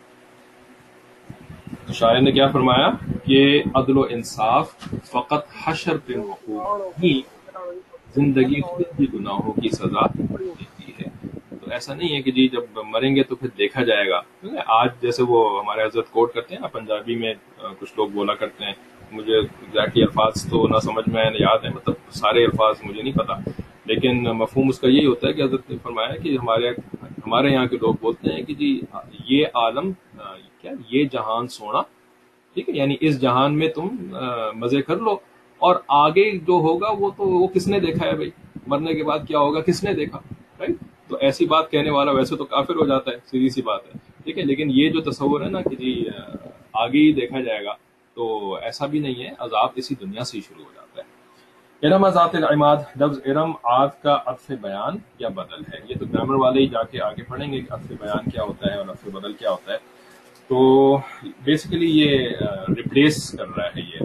تو شاعر نے کیا فرمایا کہ عدل و انصاف فقط حشر پہ موقوف ہی زندگی خود بھی گناہوں کی سزا دیتی ہے۔ تو ایسا نہیں ہے کہ جی جب مریں گے تو پھر دیکھا جائے گا۔ آج جیسے وہ ہمارے حضرت کوٹ کرتے ہیں نا پنجابی میں، کچھ لوگ بولا کرتے ہیں، مجھے ایگزیکٹلی الفاظ تو نہ سمجھ میں یاد ہے، مطلب سارے الفاظ مجھے نہیں پتا، لیکن مفہوم اس کا یہی ہوتا ہے کہ حضرت نے فرمایا کہ ہمارے ہمارے یہاں کے لوگ بولتے ہیں کہ جی یہ عالم کیا یہ جہان سونا، ٹھیک ہے، یعنی اس جہان میں تم مزے کر لو، اور آگے جو ہوگا وہ تو وہ کس نے دیکھا ہے بھائی، مرنے کے بعد کیا ہوگا کس نے دیکھا، رائٹ؟ تو ایسی بات کہنے والا ویسے تو کافر ہو جاتا ہے، سیدھی سی بات ہے، ٹھیک ہے، لیکن یہ جو تصور ہے نا کہ جی آگے ہی دیکھا جائے گا، تو ایسا بھی نہیں ہے، عذاب اسی دنیا سے ہی شروع ہو جاتا ہے۔ ارم ذات العماد، لفظ ارم عاد کا عطف بیان یا بدل ہے، یہ تو گرامر والے ہی جا کے آگے پڑھیں گے کہ عطف بیان کیا ہوتا ہے اور عطف بدل کیا ہوتا ہے۔ تو بیسیکلی یہ ریپلیس کر رہا ہے، یہ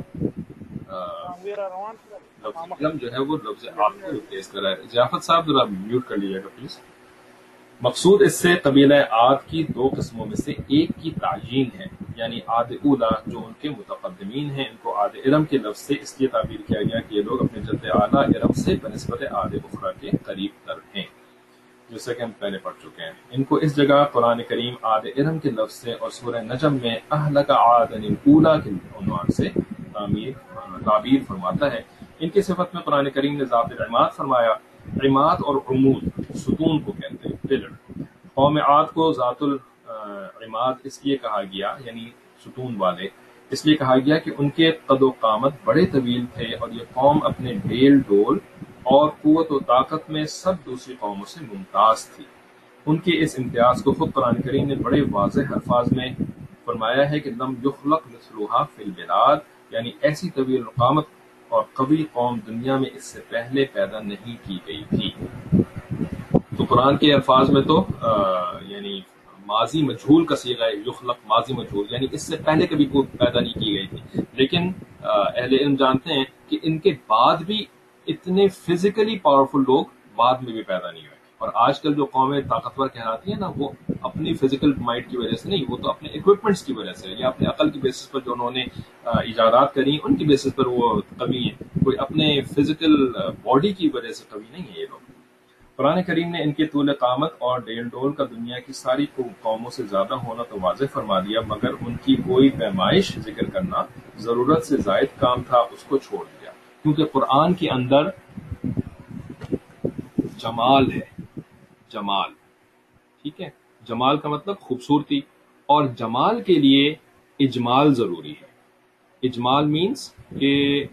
لفظ ارم جو ہے وہ لفظ عاد کو ریپلیس کر رہا ہے۔ ضیافت صاحب ذرا میوٹ کر لیجیے گا پلیز۔ مقصود اس سے قبیلہ عاد کی دو قسموں میں سے ایک کی تعیین ہے، یعنی عاد اولا جو ان کے متقدمین ہیں، ان کو عاد ارم کے لفظ سے اس لیے تعبیر کیا گیا کہ یہ لوگ اپنے جد اعلیٰ ارم سے بنسبت عاد اخری کے قریب تر ہیں، جیسا کہ ہم پہلے پڑھ چکے ہیں۔ ان کو اس جگہ قرآن کریم عاد ارم کے لفظ سے اور سورہ نجم میں اہلک عاد الاولی کے عنوان سے تعمیر تعبیر فرماتا ہے۔ ان کی صفت میں قرآن کریم نے ذات العماد فرمایا۔ عماد اور عمود ستون کو کہتے ہیں، پلر۔ قوم عاد کو ذات العماد اس لیے کہا گیا، یعنی ستون والے، اس لیے کہا گیا کہ ان کے قد و قامت بڑے طویل تھے، اور یہ قوم اپنے ڈیل ڈول اور قوت و طاقت میں سب دوسری قوموں سے ممتاز تھی۔ ان کے اس امتیاز کو خود قرآن کریم نے بڑے واضح الفاظ میں فرمایا ہے کہ لم یخلق مثلھا فی البلاد، یعنی ایسی طویل قامت اور قوی قوم دنیا میں اس سے پہلے پیدا نہیں کی گئی تھی۔ تو قرآن کے الفاظ میں تو یعنی ماضی مجہول کا صیغہ ہے، یخلق ماضی مجہول، یعنی اس سے پہلے کبھی کوئی پیدا نہیں کی گئی تھی، لیکن اہل علم جانتے ہیں کہ ان کے بعد بھی اتنے فزیکلی پاورفل لوگ بعد میں بھی پیدا نہیں ہوئے۔ اور آج کل جو قومیں طاقتور کہلاتی ہیں نا، وہ اپنی فزیکل مائٹ کی وجہ سے نہیں، وہ تو اپنے اکوپمنٹس کی وجہ سے یا اپنے عقل کی بیسس پر جو انہوں نے ایجادات کری ان کی بیسس پر وہ قوی ہیں، کوئی اپنے فزیکل باڈی کی وجہ سے قوی نہیں ہے یہ لوگ۔ قرآن کریم نے ان کے طول قامت اور ڈیل ڈول کا دنیا کی ساری قوموں سے زیادہ ہونا تو واضح فرما دیا، مگر ان کی کوئی پیمائش ذکر کرنا ضرورت سے زائد کام تھا، اس کو چھوڑ دیا، کیونکہ قرآن کے اندر جمال ہے، جمال، ٹھیک ہے، جمال کا مطلب خوبصورتی، اور جمال کے لیے اجمال ضروری ہے۔ اجمال مینس کہ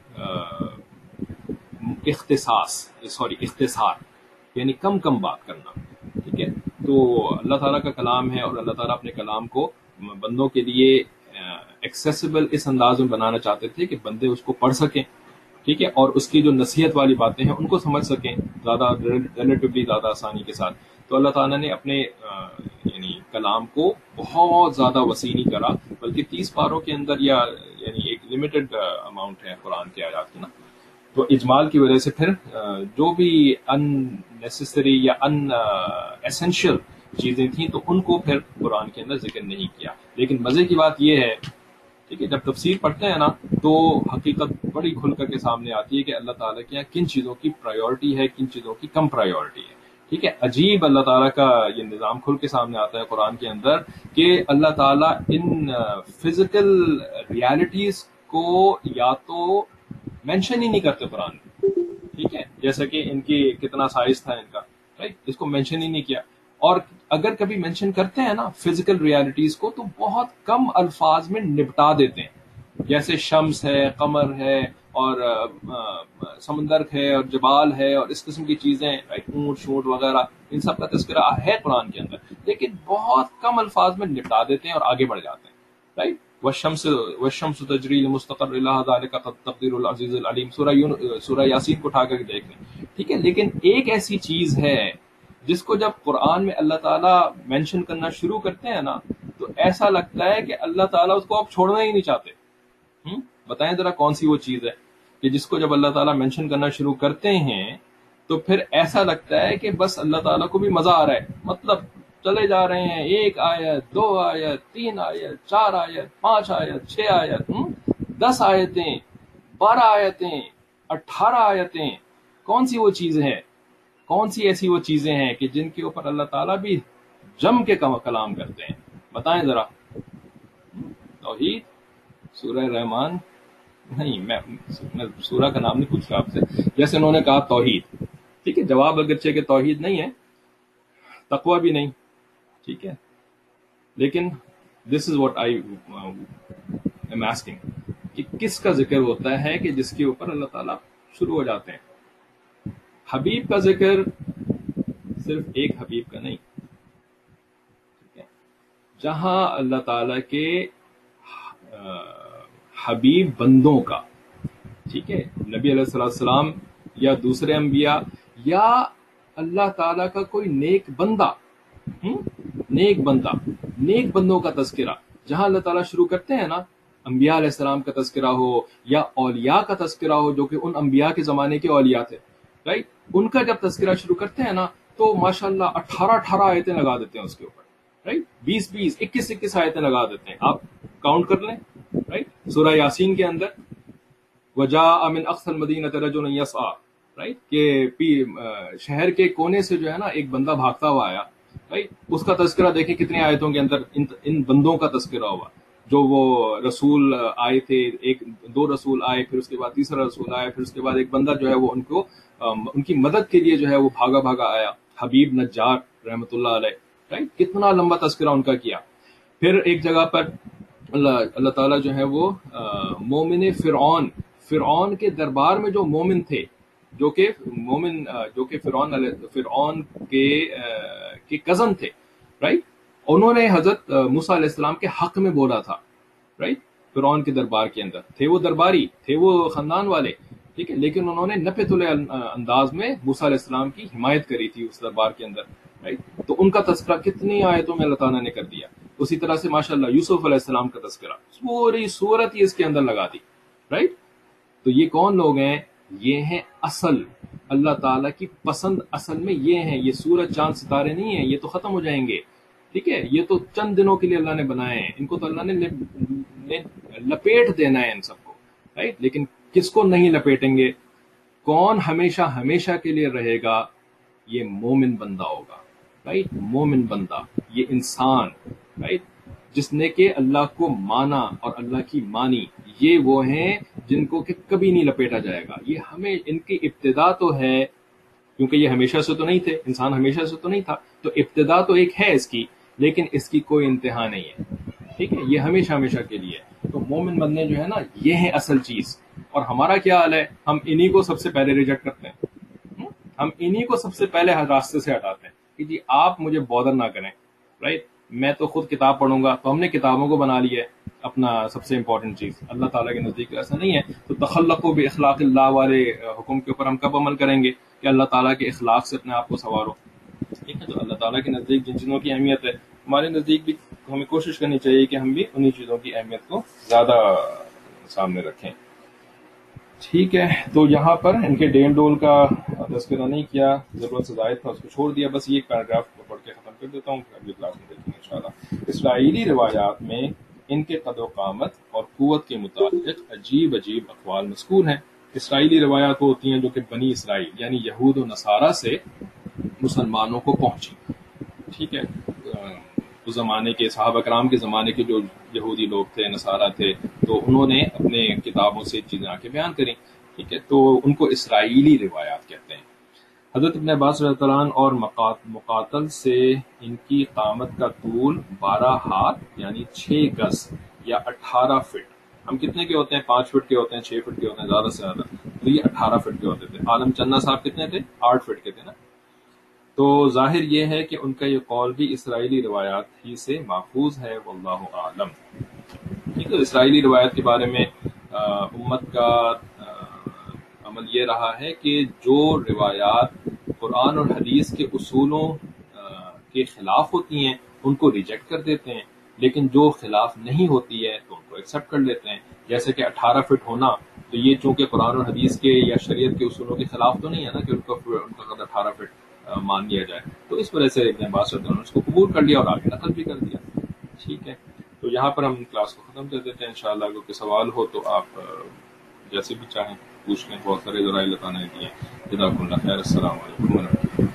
اختصاص سوری اختصار، یعنی کم کم بات کرنا، ٹھیک ہے۔ تو اللہ تعالیٰ کا کلام ہے، اور اللہ تعالیٰ اپنے کلام کو بندوں کے لیے ایکسیسیبل اس انداز میں بنانا چاہتے تھے کہ بندے اس کو پڑھ سکیں، ٹھیک ہے، اور اس کی جو نصیحت والی باتیں ہیں ان کو سمجھ سکیں زیادہ ریلیٹیولی زیادہ آسانی کے ساتھ۔ تو اللہ تعالیٰ نے اپنے یعنی کلام کو بہت زیادہ وسیع نہیں کرا، بلکہ تیس پاروں کے اندر، یا یعنی ایک لمیٹڈ اماؤنٹ ہے قرآن کے آیات کی نا، تو اجمال کی وجہ سے پھر جو بھی ان نیسیسری یا ان ایسینشیل چیزیں تھیں تو ان کو پھر قرآن کے اندر ذکر نہیں کیا۔ لیکن مزے کی بات یہ ہے، ٹھیک ہے، جب تفسیر پڑھتے ہیں نا تو حقیقت بڑی کھل کر کے سامنے آتی ہے کہ اللہ تعالیٰ کے یہاں کن چیزوں کی پرائیورٹی ہے، کن چیزوں کی کم پرائیورٹی ہے، ٹھیک ہے۔ عجیب اللہ تعالیٰ کا یہ نظام کھل کے سامنے آتا ہے قرآن کے اندر کہ اللہ تعالیٰ ان فزیکل ریالٹیز کو یا تو مینشن ہی نہیں کرتے قرآن میں، ٹھیک ہے، جیسا کہ ان کی کتنا سائز تھا ان کا، رائٹ، اس کو مینشن ہی نہیں کیا۔ اور اگر کبھی مینشن کرتے ہیں نا فزیکل ریالٹیز کو تو بہت کم الفاظ میں نپٹا دیتے ہیں، جیسے شمس ہے، قمر ہے، اور سمندر ہے، اور جبال ہے، اور اس قسم کی چیزیں، اونٹ شونٹ وغیرہ، ان سب کا تذکرہ ہے قرآن کے اندر، لیکن بہت کم الفاظ میں نپٹا دیتے ہیں اور آگے بڑھ جاتے ہیں، رائٹ۔ والشمس والشمس تجری لمستقر لها ذلك تقدیر العزیز العلیم، سورہ سورہ یاسین کو اٹھا کر دیکھ لیں، ٹھیک ہے۔ لیکن ایک ایسی چیز ہے جس کو جب قرآن میں اللہ تعالیٰ مینشن کرنا شروع کرتے ہیں نا تو ایسا لگتا ہے کہ اللہ تعالیٰ اس کو اب چھوڑنا ہی نہیں چاہتے۔ ہم بتائیں ذرا کون سی وہ چیز ہے کہ جس کو جب اللہ تعالیٰ مینشن کرنا شروع کرتے ہیں تو پھر ایسا لگتا ہے کہ بس اللہ تعالیٰ کو بھی مزہ آ رہا ہے، مطلب چلے جا رہے ہیں، ایک آیت، دو آیت، تین آیت، چار آیت، پانچ آیت، چھ آیت، دس آیتیں، بارہ آیتیں، اٹھارہ آیتیں، کون سی وہ چیز ہے، کون سی ایسی وہ چیزیں ہیں کہ جن کے اوپر اللہ تعالیٰ بھی جم کے کلام کرتے ہیں؟ بتائیں ذرا۔ توحید، سورہ رحمان، نہیں، میں میں سورہ کا نام نہیں پوچھ رہا آپ سے، جیسے انہوں نے کہا توحید، ٹھیک ہے، جواب اگرچہ کہ توحید نہیں ہے، تقوی بھی نہیں، ٹھیک ہے، لیکن this is what I am asking کہ کس کا ذکر ہوتا ہے کہ جس کے اوپر اللہ تعالیٰ شروع ہو جاتے ہیں۔ حبیب کا ذکر صرف ایک حبیب کا نہیں، ٹھیک ہے، جہاں اللہ تعالیٰ کے حبیب بندوں کا، ٹھیک ہے، نبی علیہ الصلوۃ والسلام یا دوسرے انبیاء یا اللہ تعالیٰ کا کوئی نیک بندہ، نیک بندہ نیک بندوں کا تذکرہ جہاں اللہ تعالیٰ شروع کرتے ہیں نا، انبیاء علیہ السلام کا تذکرہ ہو یا اولیاء کا تذکرہ ہو جو کہ ان انبیاء کے زمانے کے اولیاء تھے، رائٹ، ان کا جب تذکرہ شروع کرتے ہیں نا تو ماشاءاللہ اٹھارہ اٹھارہ آیتیں لگا دیتے ہیں اس کے اوپر، رائٹ، بیس بیس اکیس اکیس آیتیں لگا دیتے ہیں، آپ کاؤنٹ کر لیں، رائٹ۔ سورہ یاسین کے اندر وجاء من اقصى المدینة رجل یسعی، رائٹ، کہ شہر کے کونے سے جو ہے نا ایک بندہ بھاگتا ہوا آیا، رائٹ، اس کا تذکرہ دیکھیں کتنے آیتوں کے اندر ان, ان بندوں کا تذکرہ ہوا، جو وہ رسول آئے تھے، ایک دو رسول آئے، پھر اس کے بعد تیسرا رسول آیا، پھر اس کے بعد ایک بندہ جو ہے وہ ان کو ان کی مدد کے لیے جو ہے وہ بھاگا بھاگا آیا، حبیب نجار رحمۃ اللہ علیہ، رائٹ، کتنا لمبا تذکرہ ان کا کیا۔ پھر ایک جگہ پر اللہ اللہ تعالیٰ جو ہے وہ مومن فرعون، فرعون کے دربار میں جو مومن تھے، جو کہ مومن جو کہ فرعون فرعون کے کے کزن تھے، رائٹ، انہوں نے حضرت موسیٰ علیہ السلام کے حق میں بولا تھا، رائٹ، فرعون کے دربار کے اندر تھے، وہ درباری تھے، وہ خاندان والے، ٹھیک ہے، لیکن انہوں نے نپے تلے انداز میں موسیٰ علیہ السلام کی حمایت کری تھی اس دربار کے اندر، رائٹ، تو ان کا تذکرہ کتنی آیتوں میں اللہ تعالیٰ نے کر دیا۔ اسی طرح سے ماشاءاللہ یوسف علیہ السلام کا تذکرہ پوری صورت ہی اس کے اندر لگا دی، رائٹ۔ تو یہ کون لوگ ہیں؟ یہ ہیں اصل اللہ تعالیٰ کی پسند، اصل میں یہ ہیں، یہ سورج چاند ستارے نہیں ہیں، یہ تو ختم ہو جائیں گے، ٹھیک ہے، یہ تو چند دنوں کے لیے اللہ نے بنائے ہیں، ان کو تو اللہ نے لپیٹ دینا ہے ان سب کو، رائٹ، لیکن کس کو نہیں لپیٹیں گے؟ کون ہمیشہ ہمیشہ کے لیے رہے گا؟ یہ مومن بندہ ہوگا، رائٹ، مومن بندہ، یہ انسان، رائٹ، جس نے کہ اللہ کو مانا اور اللہ کی مانی، یہ وہ ہیں جن کو کہ کبھی نہیں لپیٹا جائے گا۔ یہ ہمیں ان کی ابتدا تو ہے، کیونکہ یہ ہمیشہ سے تو نہیں تھے، انسان ہمیشہ سے تو نہیں تھا، تو ابتدا تو ایک ہے اس کی لیکن اس کی کوئی انتہا نہیں ہے. ٹھیک ہے, یہ ہمیشہ ہمیشہ کے لیے. تو مومن بننے جو ہے نا, یہ ہے اصل چیز. اور ہمارا کیا حال ہے, ہم انہی کو سب سے پہلے ریجیکٹ کرتے ہیں, ہم انہی کو سب سے پہلے راستے سے ہٹاتے ہیں کہ جی آپ مجھے بودر نہ کریں. رائٹ, میں تو خود کتاب پڑھوں گا. تو ہم نے کتابوں کو بنا لیا ہے اپنا سب سے امپورٹنٹ چیز. اللہ تعالیٰ کے نزدیک ایسا نہیں ہے. تو تخلق و باخلاق اللہ والے حکم کے اوپر ہم کب عمل کریں گے کہ اللہ تعالیٰ کے اخلاق سے اپنے آپ کو سنوارو. ٹھیک ہے, تو اللہ تعالیٰ کے نزدیک جن چیزوں کی اہمیت ہے, ہمارے نزدیک بھی ہمیں کوشش کرنی چاہیے کہ ہم بھی انہی چیزوں کی اہمیت کو زیادہ سامنے رکھیں. ٹھیک ہے, تو یہاں پر ان کے ڈین ڈول کا تذکرہ نہیں کیا, ضرورت سے زائد تھا, اس کو چھوڑ دیا. بس یہ پیراگراف پڑھ کے ختم کر دیتا ہوں, اگلی کلاس میں دیکھیں گے انشاءاللہ. اسرائیلی روایات میں ان کے قد و قامت اور قوت کے متعلق عجیب عجیب اقوال مذکور ہیں. اسرائیلی روایات وہ ہوتی ہیں جو کہ بنی اسرائیل یعنی یہود و نصارہ سے مسلمانوں کو پہنچی. ٹھیک ہے, اس زمانے کے صحابہ کرام کے زمانے کے جو یہودی لوگ تھے, نصارہ تھے, تو انہوں نے اپنے کتابوں سے چیزیں آ کے بیان کریں. ٹھیک ہے, تو ان کو اسرائیلی روایات کہتے ہیں. حضرت ابن عباس رضی اللہ عنہ اور مقاتل سے ان کی قامت کا طول بارہ ہاتھ یعنی چھ گز یا اٹھارہ فٹ. ہم کتنے کے ہوتے ہیں؟ پانچ فٹ کے ہوتے ہیں, چھ فٹ کے ہوتے ہیں زیادہ سے زیادہ. تو یہ اٹھارہ فٹ کے ہوتے تھے. عالم چندہ صاحب کتنے تھے؟ آٹھ فٹ کے تھے نا. تو ظاہر یہ ہے کہ ان کا یہ قول بھی اسرائیلی روایات ہی سے محفوظ ہے, واللہ عالم. ٹھیک ہے, اسرائیلی روایت کے بارے میں امت کا عمل یہ رہا ہے کہ جو روایات قرآن اور حدیث کے اصولوں کے خلاف ہوتی ہیں ان کو ریجیکٹ کر دیتے ہیں, لیکن جو خلاف نہیں ہوتی ہے تو ان کو ایکسیپٹ کر لیتے ہیں. جیسے کہ اٹھارہ فٹ ہونا, تو یہ چونکہ قرآن اور حدیث کے یا شریعت کے اصولوں کے خلاف تو نہیں ہے نا کہ ان کا ان کا قد اٹھارہ فٹ مان لیا جائے. تو اس وجہ سے ابن عباس رضی اللہ عنہ نے اس کو قبول کر لیا اور آگے نقل بھی کر دیا. ٹھیک ہے, تو یہاں پر ہم کلاس کو ختم کر دیتے ہیں. انشاءاللہ اگر کوئی سوال ہو تو آپ جیسے بھی چاہیں پوچھ لیں. بہت سارے ذرائع اللہ تعالیٰ نے دیے. جزاکم اللہ خیر. السلام علیکم ورحمۃ اللہ.